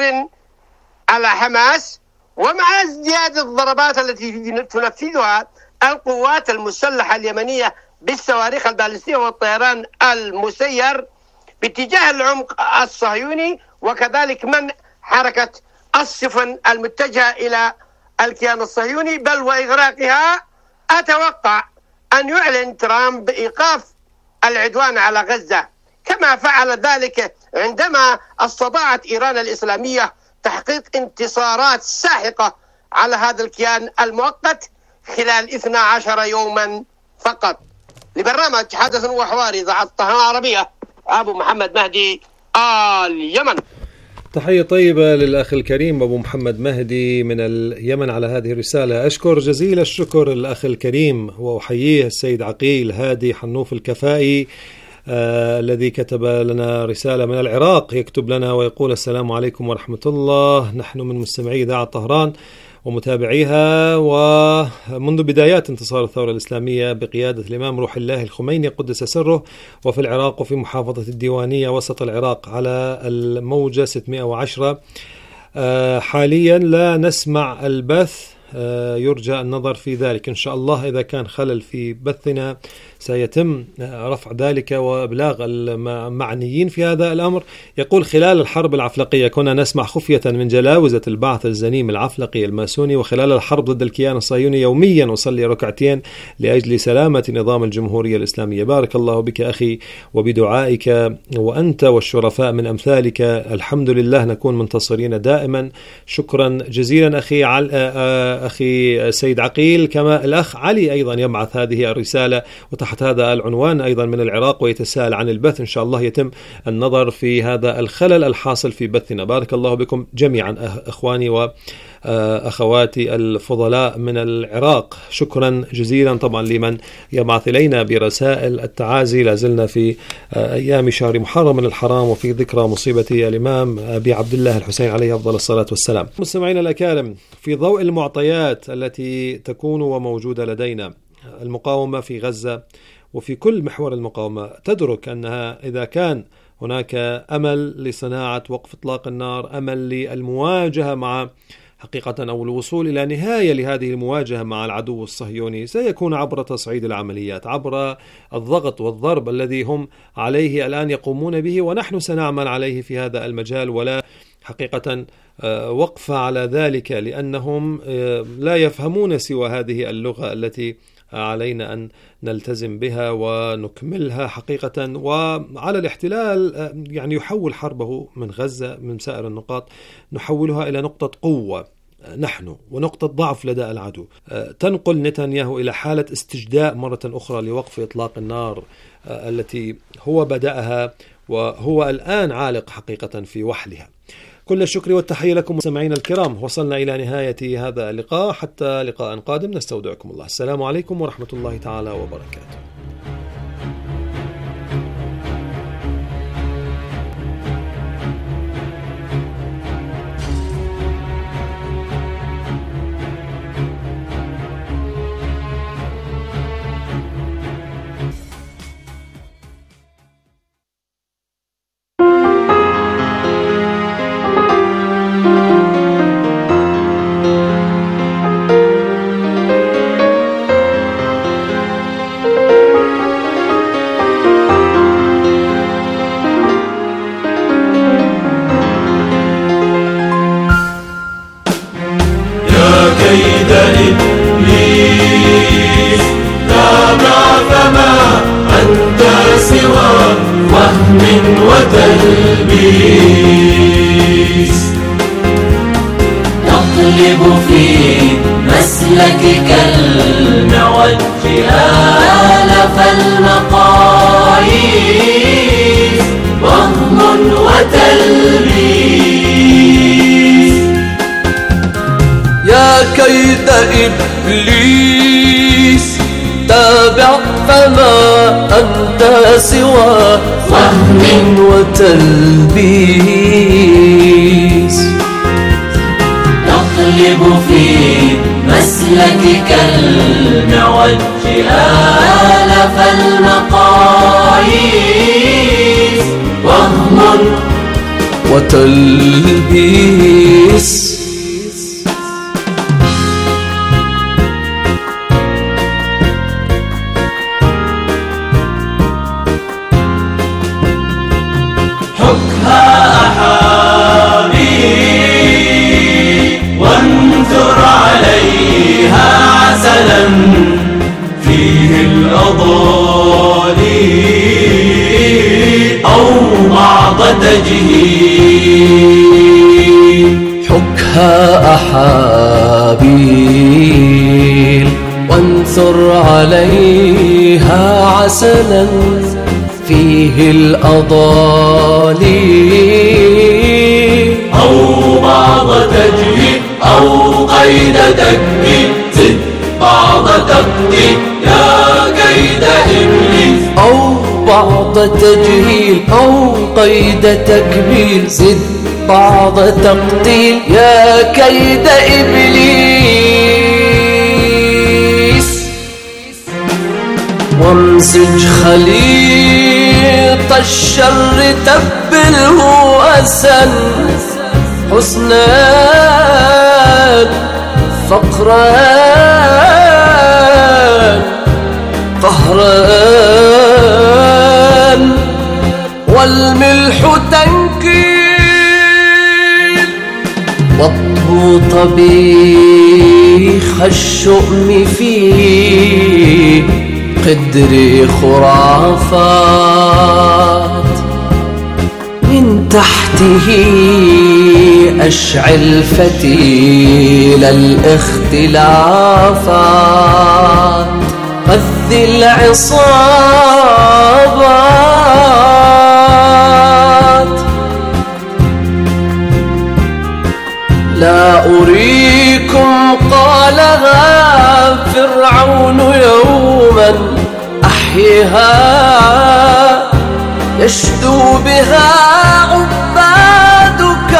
[SPEAKER 9] على حماس، ومع ازدياد الضربات التي تنفذها القوات المسلحة اليمنية بالصواريخ البالستية والطيران المسير باتجاه العمق الصهيوني، وكذلك منع حركة السفن المتجهة إلى الكيان الصهيوني بل وإغراقها، أتوقع أن يعلن ترامب إيقاف العدوان على غزة، كما فعل ذلك عندما استطاعت إيران الإسلامية تحقيق انتصارات ساحقة على هذا الكيان المؤقت خلال اثنا عشر يوما فقط. لبرنامج حدث وحوار إذاعة الطائرة العربية، أبو محمد مهدي، اليمن.
[SPEAKER 4] تحية طيبة للأخ الكريم أبو محمد مهدي من اليمن على هذه الرسالة. أشكر جزيل الشكر الأخ الكريم وأحييه السيد عقيل هادي حنوف الكفائي آه الذي كتب لنا رسالة من العراق، يكتب لنا ويقول: السلام عليكم ورحمة الله، نحن من مستمعي إذاعة طهران ومتابعيها، ومنذ بدايات انتصار الثورة الإسلامية بقيادة الإمام روح الله الخميني قدس سره، وفي العراق وفي محافظة الديوانية وسط العراق على الموجة ستمائة وعشرة. آه حاليا لا نسمع البث، آه يرجى النظر في ذلك إن شاء الله. إذا كان خلل في بثنا سيتم رفع ذلك وإبلاغ المعنيين في هذا الأمر. يقول: خلال الحرب العفلقية كنا نسمع خفية من جلاوزة البعث الزنيم العفلقي الماسوني، وخلال الحرب ضد الكيان الصهيوني يوميا أصلي ركعتين لأجل سلامة نظام الجمهورية الإسلامية. بارك الله بك أخي وبدعائك، وأنت والشرفاء من أمثالك الحمد لله نكون منتصرين دائما. شكرا جزيلا أخي عل... أخي سيد عقيل. كما الأخ علي أيضا يبعث هذه الرسالة وتحت هذا العنوان أيضا من العراق ويتساءل عن البث. إن شاء الله يتم النظر في هذا الخلل الحاصل في بثنا. بارك الله بكم جميعا أخواني وأخواتي الفضلاء من العراق. شكرا جزيلا طبعا لمن يبعث إلينا برسائل التعازي. لازلنا في أيام شهر محرم من الحرام وفي ذكرى مصيبة الإمام أبي عبد الله الحسين عليه أفضل الصلاة والسلام. مستمعينا الأكارم، في ضوء المعطيات التي تكون وموجودة لدينا، المقاومة في غزة وفي كل محور المقاومة تدرك أنها إذا كان هناك أمل لصناعة وقف إطلاق النار، أمل للمواجهة مع حقيقة أو الوصول إلى نهاية لهذه المواجهة مع العدو الصهيوني، سيكون عبر تصعيد العمليات، عبر الضغط والضرب الذي هم عليه الآن يقومون به، ونحن سنعمل عليه في هذا المجال، ولا حقيقة وقف على ذلك، لأنهم لا يفهمون سوى هذه اللغة التي علينا أن نلتزم بها ونكملها حقيقة. وعلى الاحتلال يعني يحول حربه من غزة من سائر النقاط، نحولها إلى نقطة قوة نحن ونقطة ضعف لدى العدو، تنقل نتنياهو إلى حالة استجداء مرة أخرى لوقف إطلاق النار التي هو بدأها وهو الآن عالق حقيقة في وحلها. كل الشكر والتحية لكم مستمعينا الكرام. وصلنا إلى نهاية هذا اللقاء، حتى لقاء قادم نستودعكم الله. السلام عليكم ورحمة الله تعالى وبركاته.
[SPEAKER 10] إبليس تابع فما أنت سوى وهم وتلبيس.
[SPEAKER 11] تقلب في مسلكك المعوج آلاف المقاييس وهم
[SPEAKER 10] وتلبيس.
[SPEAKER 11] حكها أحابي وانثر عليها عسلا فيه الأضالي أو بعض تجهيل.
[SPEAKER 10] حكها أحابيل وانثر عليها عسلا فيه الأضالي
[SPEAKER 11] أو بعض تجهيل أو قيد تكبير زد بعض تقدير يا كيد إبليس.
[SPEAKER 10] أو بعض تجهيل أو قيد تكبير زد بعض تقدير يا كيد إبليس. وامزج خليط الشر تبله أسا حسنان فقران قهران والملح تنكيل. واطهو طبيخ الشؤم فيه قدر خرافات من تحته أشعل فتيل الاختلافات غذ العصابات. لا أريكم قالها فرعون يوما أحيها يشدو بها عبادك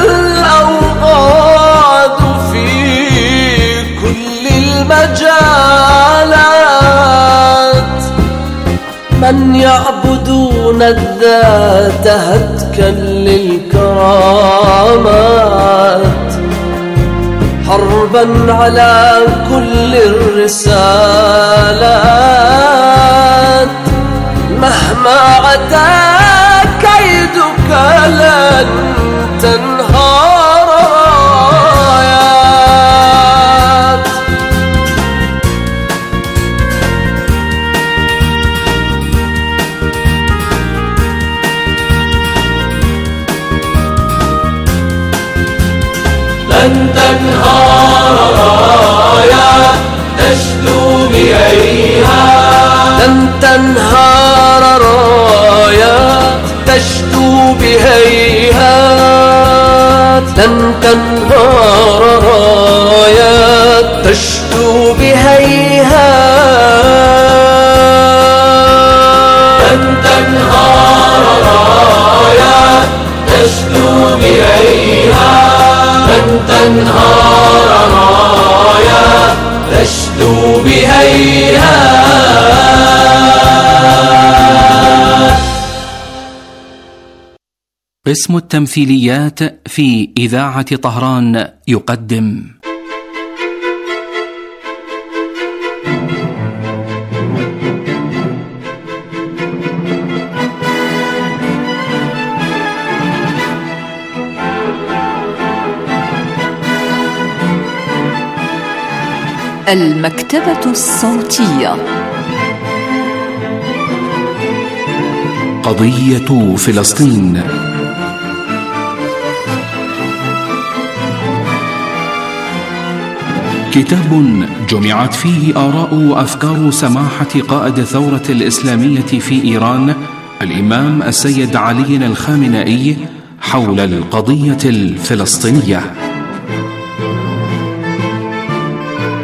[SPEAKER 10] الأوغاد في كل المجالات. من يعبدون الذات هتكا للكرامات حربا على كل الرسالات. مهما عتا كيدك لن تنهار رايات.
[SPEAKER 11] لن تنهار رايات تشدو بأيها.
[SPEAKER 10] لن تنهار رايات تشدو بهيهات. لن تنهار رايات تشدو بهيهات.
[SPEAKER 11] لن تنهار رايات تشدو بهيهات. لن تنهار رايات تشدو بهيهات.
[SPEAKER 3] قسم التمثيليات في إذاعة طهران يقدم
[SPEAKER 2] المكتبة الصوتية.
[SPEAKER 3] قضية فلسطين. كتاب جمعت فيه آراء وأفكار سماحة قائد الثورة الإسلامية في إيران الإمام السيد علي الخامنئي حول القضية الفلسطينية.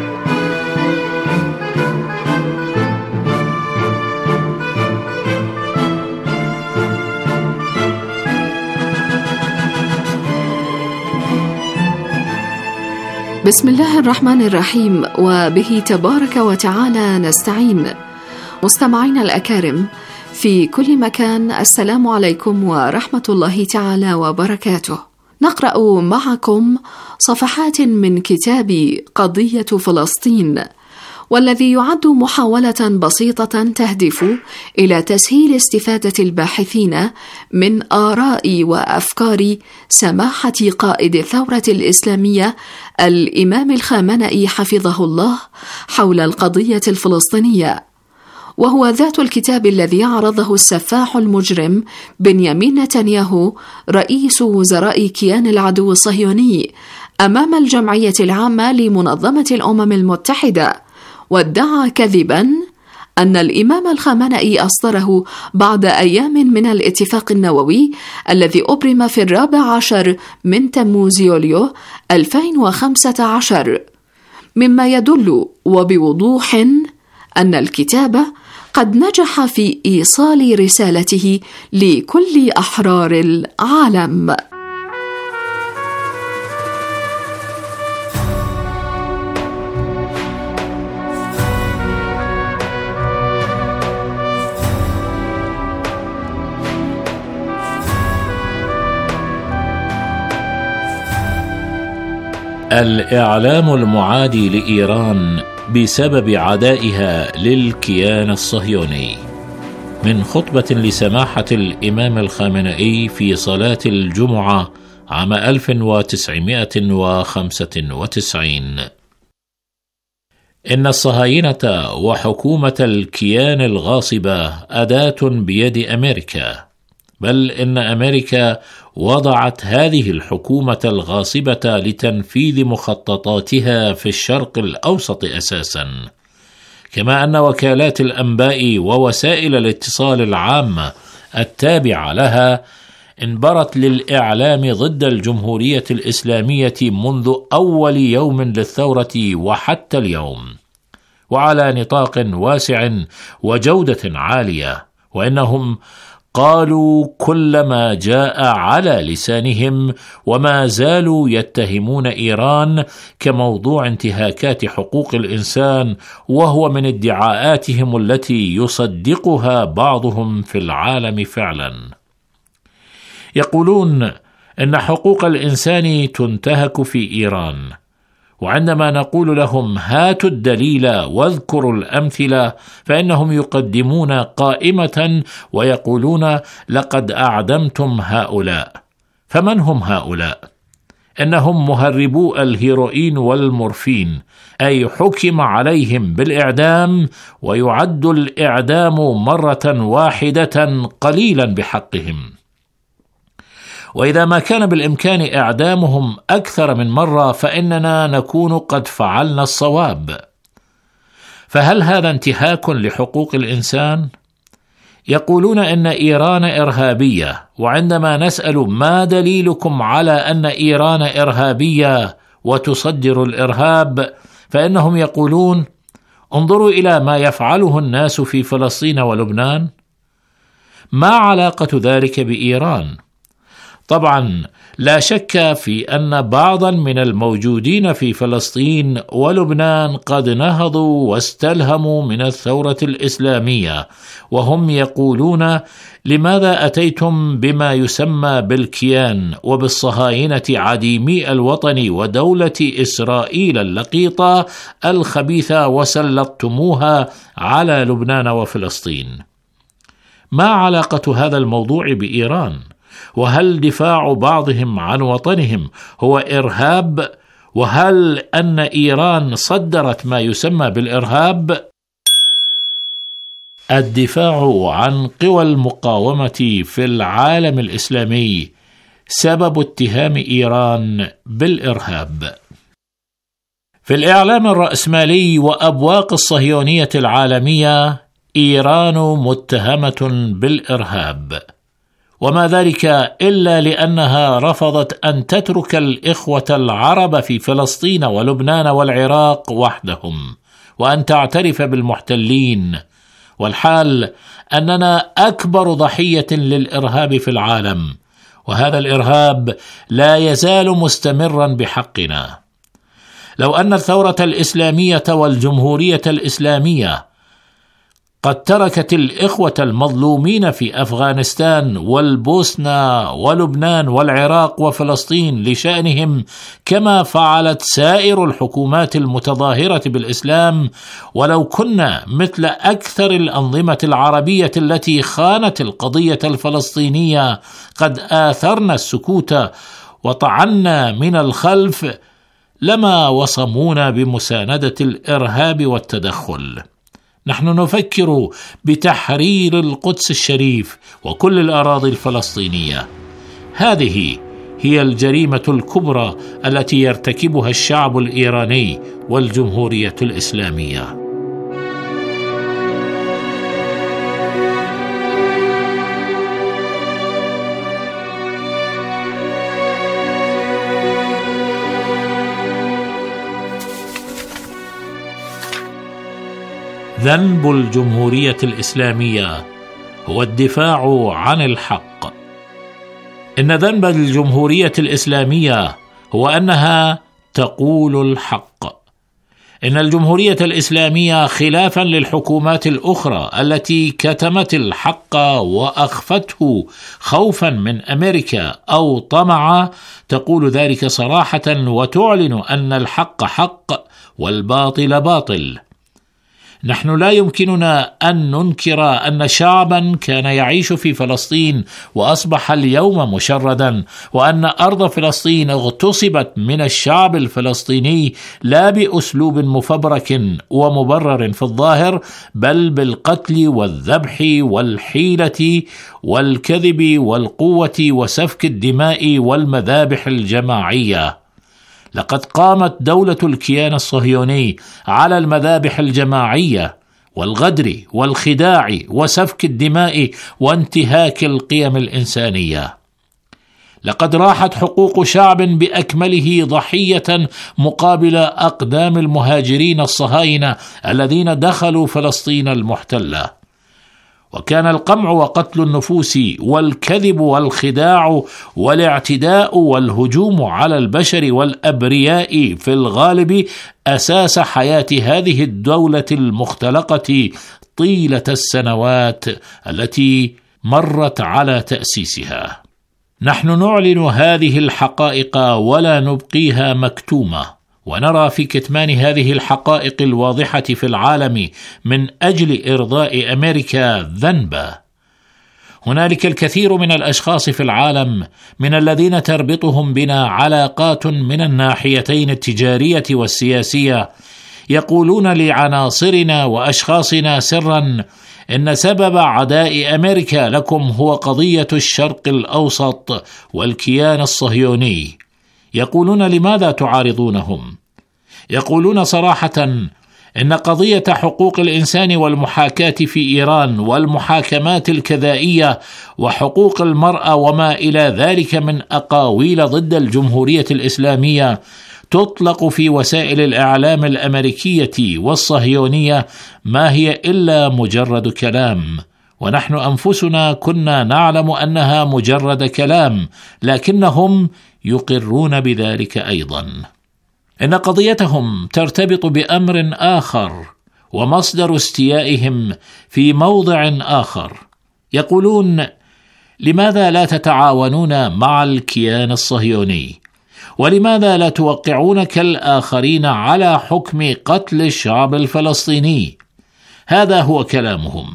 [SPEAKER 2] بسم الله الرحمن الرحيم، وبه تبارك وتعالى نستعين. مستمعينا الأكارم في كل مكان، السلام عليكم ورحمة الله تعالى وبركاته. نقرأ معكم صفحات من كتاب قضية فلسطين، والذي يعد محاولة بسيطة تهدف إلى تسهيل استفادة الباحثين من آراء وأفكار سماحة قائد الثورة الإسلامية الإمام الخامنئي حفظه الله حول القضية الفلسطينية، وهو ذات الكتاب الذي عرضه السفاح المجرم بنيامين نتنياهو رئيس وزراء كيان العدو الصهيوني أمام الجمعية العامة لمنظمة الأمم المتحدة، وادعى كذبا أن الإمام الخامنئي أصدره بعد أيام من الاتفاق النووي الذي أبرم في الرابع عشر من تموز يوليو ألفين وخمسة عشر، مما يدل وبوضوح أن الكتاب قد نجح في إيصال رسالته لكل أحرار العالم.
[SPEAKER 12] الإعلام المعادي لإيران بسبب عدائها للكيان الصهيوني، من خطبة لسماحة الإمام الخامنئي في صلاة الجمعة عام ألف وتسعمائة وخمسة وتسعين. إن الصهاينة وحكومة الكيان الغاصبة أداة بيد أمريكا، بل إن أمريكا وضعت هذه الحكومة الغاصبة لتنفيذ مخططاتها في الشرق الأوسط أساساً، كما أن وكالات الأنباء ووسائل الاتصال العامة التابعة لها انبرت للإعلام ضد الجمهورية الإسلامية منذ أول يوم للثورة وحتى اليوم، وعلى نطاق واسع وجودة عالية، وإنهم قالوا كل ما جاء على لسانهم، وما زالوا يتهمون إيران كموضوع انتهاكات حقوق الإنسان، وهو من ادعاءاتهم التي يصدقها بعضهم في العالم فعلا. يقولون إن حقوق الإنسان تنتهك في إيران، وعندما نقول لهم هاتوا الدليل واذكروا الأمثلة، فإنهم يقدمون قائمة ويقولون لقد أعدمتم هؤلاء. فمن هم هؤلاء؟ إنهم مهربو الهيروين والمورفين، أي حكم عليهم بالإعدام، ويعد الإعدام مرة واحدة قليلا بحقهم، وإذا ما كان بالإمكان إعدامهم أكثر من مرة فإننا نكون قد فعلنا الصواب. فهل هذا انتهاك لحقوق الإنسان؟ يقولون إن إيران إرهابية، وعندما نسأل ما دليلكم على أن إيران إرهابية وتصدر الإرهاب، فإنهم يقولون انظروا إلى ما يفعله الناس في فلسطين ولبنان. ما علاقة ذلك بإيران؟ طبعا لا شك في أن بعضا من الموجودين في فلسطين ولبنان قد نهضوا واستلهموا من الثورة الإسلامية، وهم يقولون لماذا أتيتم بما يسمى بالكيان وبالصهاينة عديمي الوطن ودولة إسرائيل اللقيطة الخبيثة وسلطتموها على لبنان وفلسطين؟ ما علاقة هذا الموضوع بإيران؟ وهل دفاع بعضهم عن وطنهم هو إرهاب؟ وهل أن إيران صدرت ما يسمى بالإرهاب؟ الدفاع عن قوى المقاومة في العالم الإسلامي سبب اتهام إيران بالإرهاب. في الإعلام الرأسمالي وأبواق الصهيونية العالمية، إيران متهمة بالإرهاب، وما ذلك إلا لأنها رفضت أن تترك الإخوة العرب في فلسطين ولبنان والعراق وحدهم، وأن تعترف بالمحتلين، والحال أننا أكبر ضحية للإرهاب في العالم، وهذا الإرهاب لا يزال مستمرا بحقنا. لو أن الثورة الإسلامية والجمهورية الإسلامية قد تركت الإخوة المظلومين في أفغانستان والبوسنة ولبنان والعراق وفلسطين لشأنهم كما فعلت سائر الحكومات المتظاهرة بالإسلام، ولو كنا مثل أكثر الأنظمة العربية التي خانت القضية الفلسطينية قد آثرنا السكوت وطعنا من الخلف، لما وصمونا بمساندة الإرهاب والتدخل. نحن نفكر بتحرير القدس الشريف وكل الأراضي الفلسطينية. هذه هي الجريمة الكبرى التي يرتكبها الشعب الإيراني والجمهورية الإسلامية. ذنب الجمهورية الإسلامية هو الدفاع عن الحق. إن ذنب الجمهورية الإسلامية هو أنها تقول الحق. إن الجمهورية الإسلامية خلافا للحكومات الأخرى التي كتمت الحق وأخفته خوفا من أمريكا أو طمعا، تقول ذلك صراحة وتعلن أن الحق حق والباطل باطل. نحن لا يمكننا أن ننكر أن شعبا كان يعيش في فلسطين وأصبح اليوم مشردا، وأن أرض فلسطين اغتصبت من الشعب الفلسطيني لا بأسلوب مفبرك ومبرر في الظاهر، بل بالقتل والذبح والحيلة والكذب والقوة وسفك الدماء والمذابح الجماعية. لقد قامت دولة الكيان الصهيوني على المذابح الجماعية والغدر والخداع وسفك الدماء وانتهاك القيم الإنسانية. لقد راحت حقوق شعب بأكمله ضحية مقابل أقدام المهاجرين الصهاينة الذين دخلوا فلسطين المحتلة. وكان القمع وقتل النفوس والكذب والخداع والاعتداء والهجوم على البشر والأبرياء في الغالب أساس حياة هذه الدولة المختلقة طيلة السنوات التي مرت على تأسيسها. نحن نعلن هذه الحقائق ولا نبقيها مكتومة، ونرى في كتمان هذه الحقائق الواضحة في العالم من أجل إرضاء أمريكا ذنبا. هنالك الكثير من الأشخاص في العالم من الذين تربطهم بنا علاقات من الناحيتين التجارية والسياسية، يقولون لعناصرنا وأشخاصنا سرا إن سبب عداء أمريكا لكم هو قضية الشرق الأوسط والكيان الصهيوني. يقولون لماذا تعارضونهم؟ يقولون صراحة إن قضية حقوق الإنسان والمحاكاة في إيران والمحاكمات الكذائية وحقوق المرأة وما إلى ذلك من أقاويل ضد الجمهورية الإسلامية تطلق في وسائل الإعلام الأمريكية والصهيونية ما هي إلا مجرد كلام، ونحن أنفسنا كنا نعلم أنها مجرد كلام، لكنهم يقرون بذلك أيضا. إن قضيتهم ترتبط بأمر آخر ومصدر استيائهم في موضع آخر. يقولون لماذا لا تتعاونون مع الكيان الصهيوني؟ ولماذا لا توقعون كالآخرين على حكم قتل الشعب الفلسطيني؟ هذا هو كلامهم.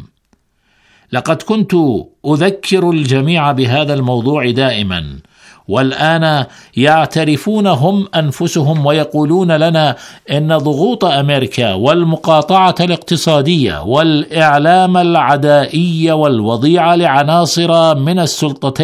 [SPEAKER 12] لقد كنت أذكر الجميع بهذا الموضوع دائما، والآن يعترفون هم أنفسهم ويقولون لنا إن ضغوط أمريكا والمقاطعة الاقتصادية والإعلام العدائي والوضيع لعناصر من السلطتين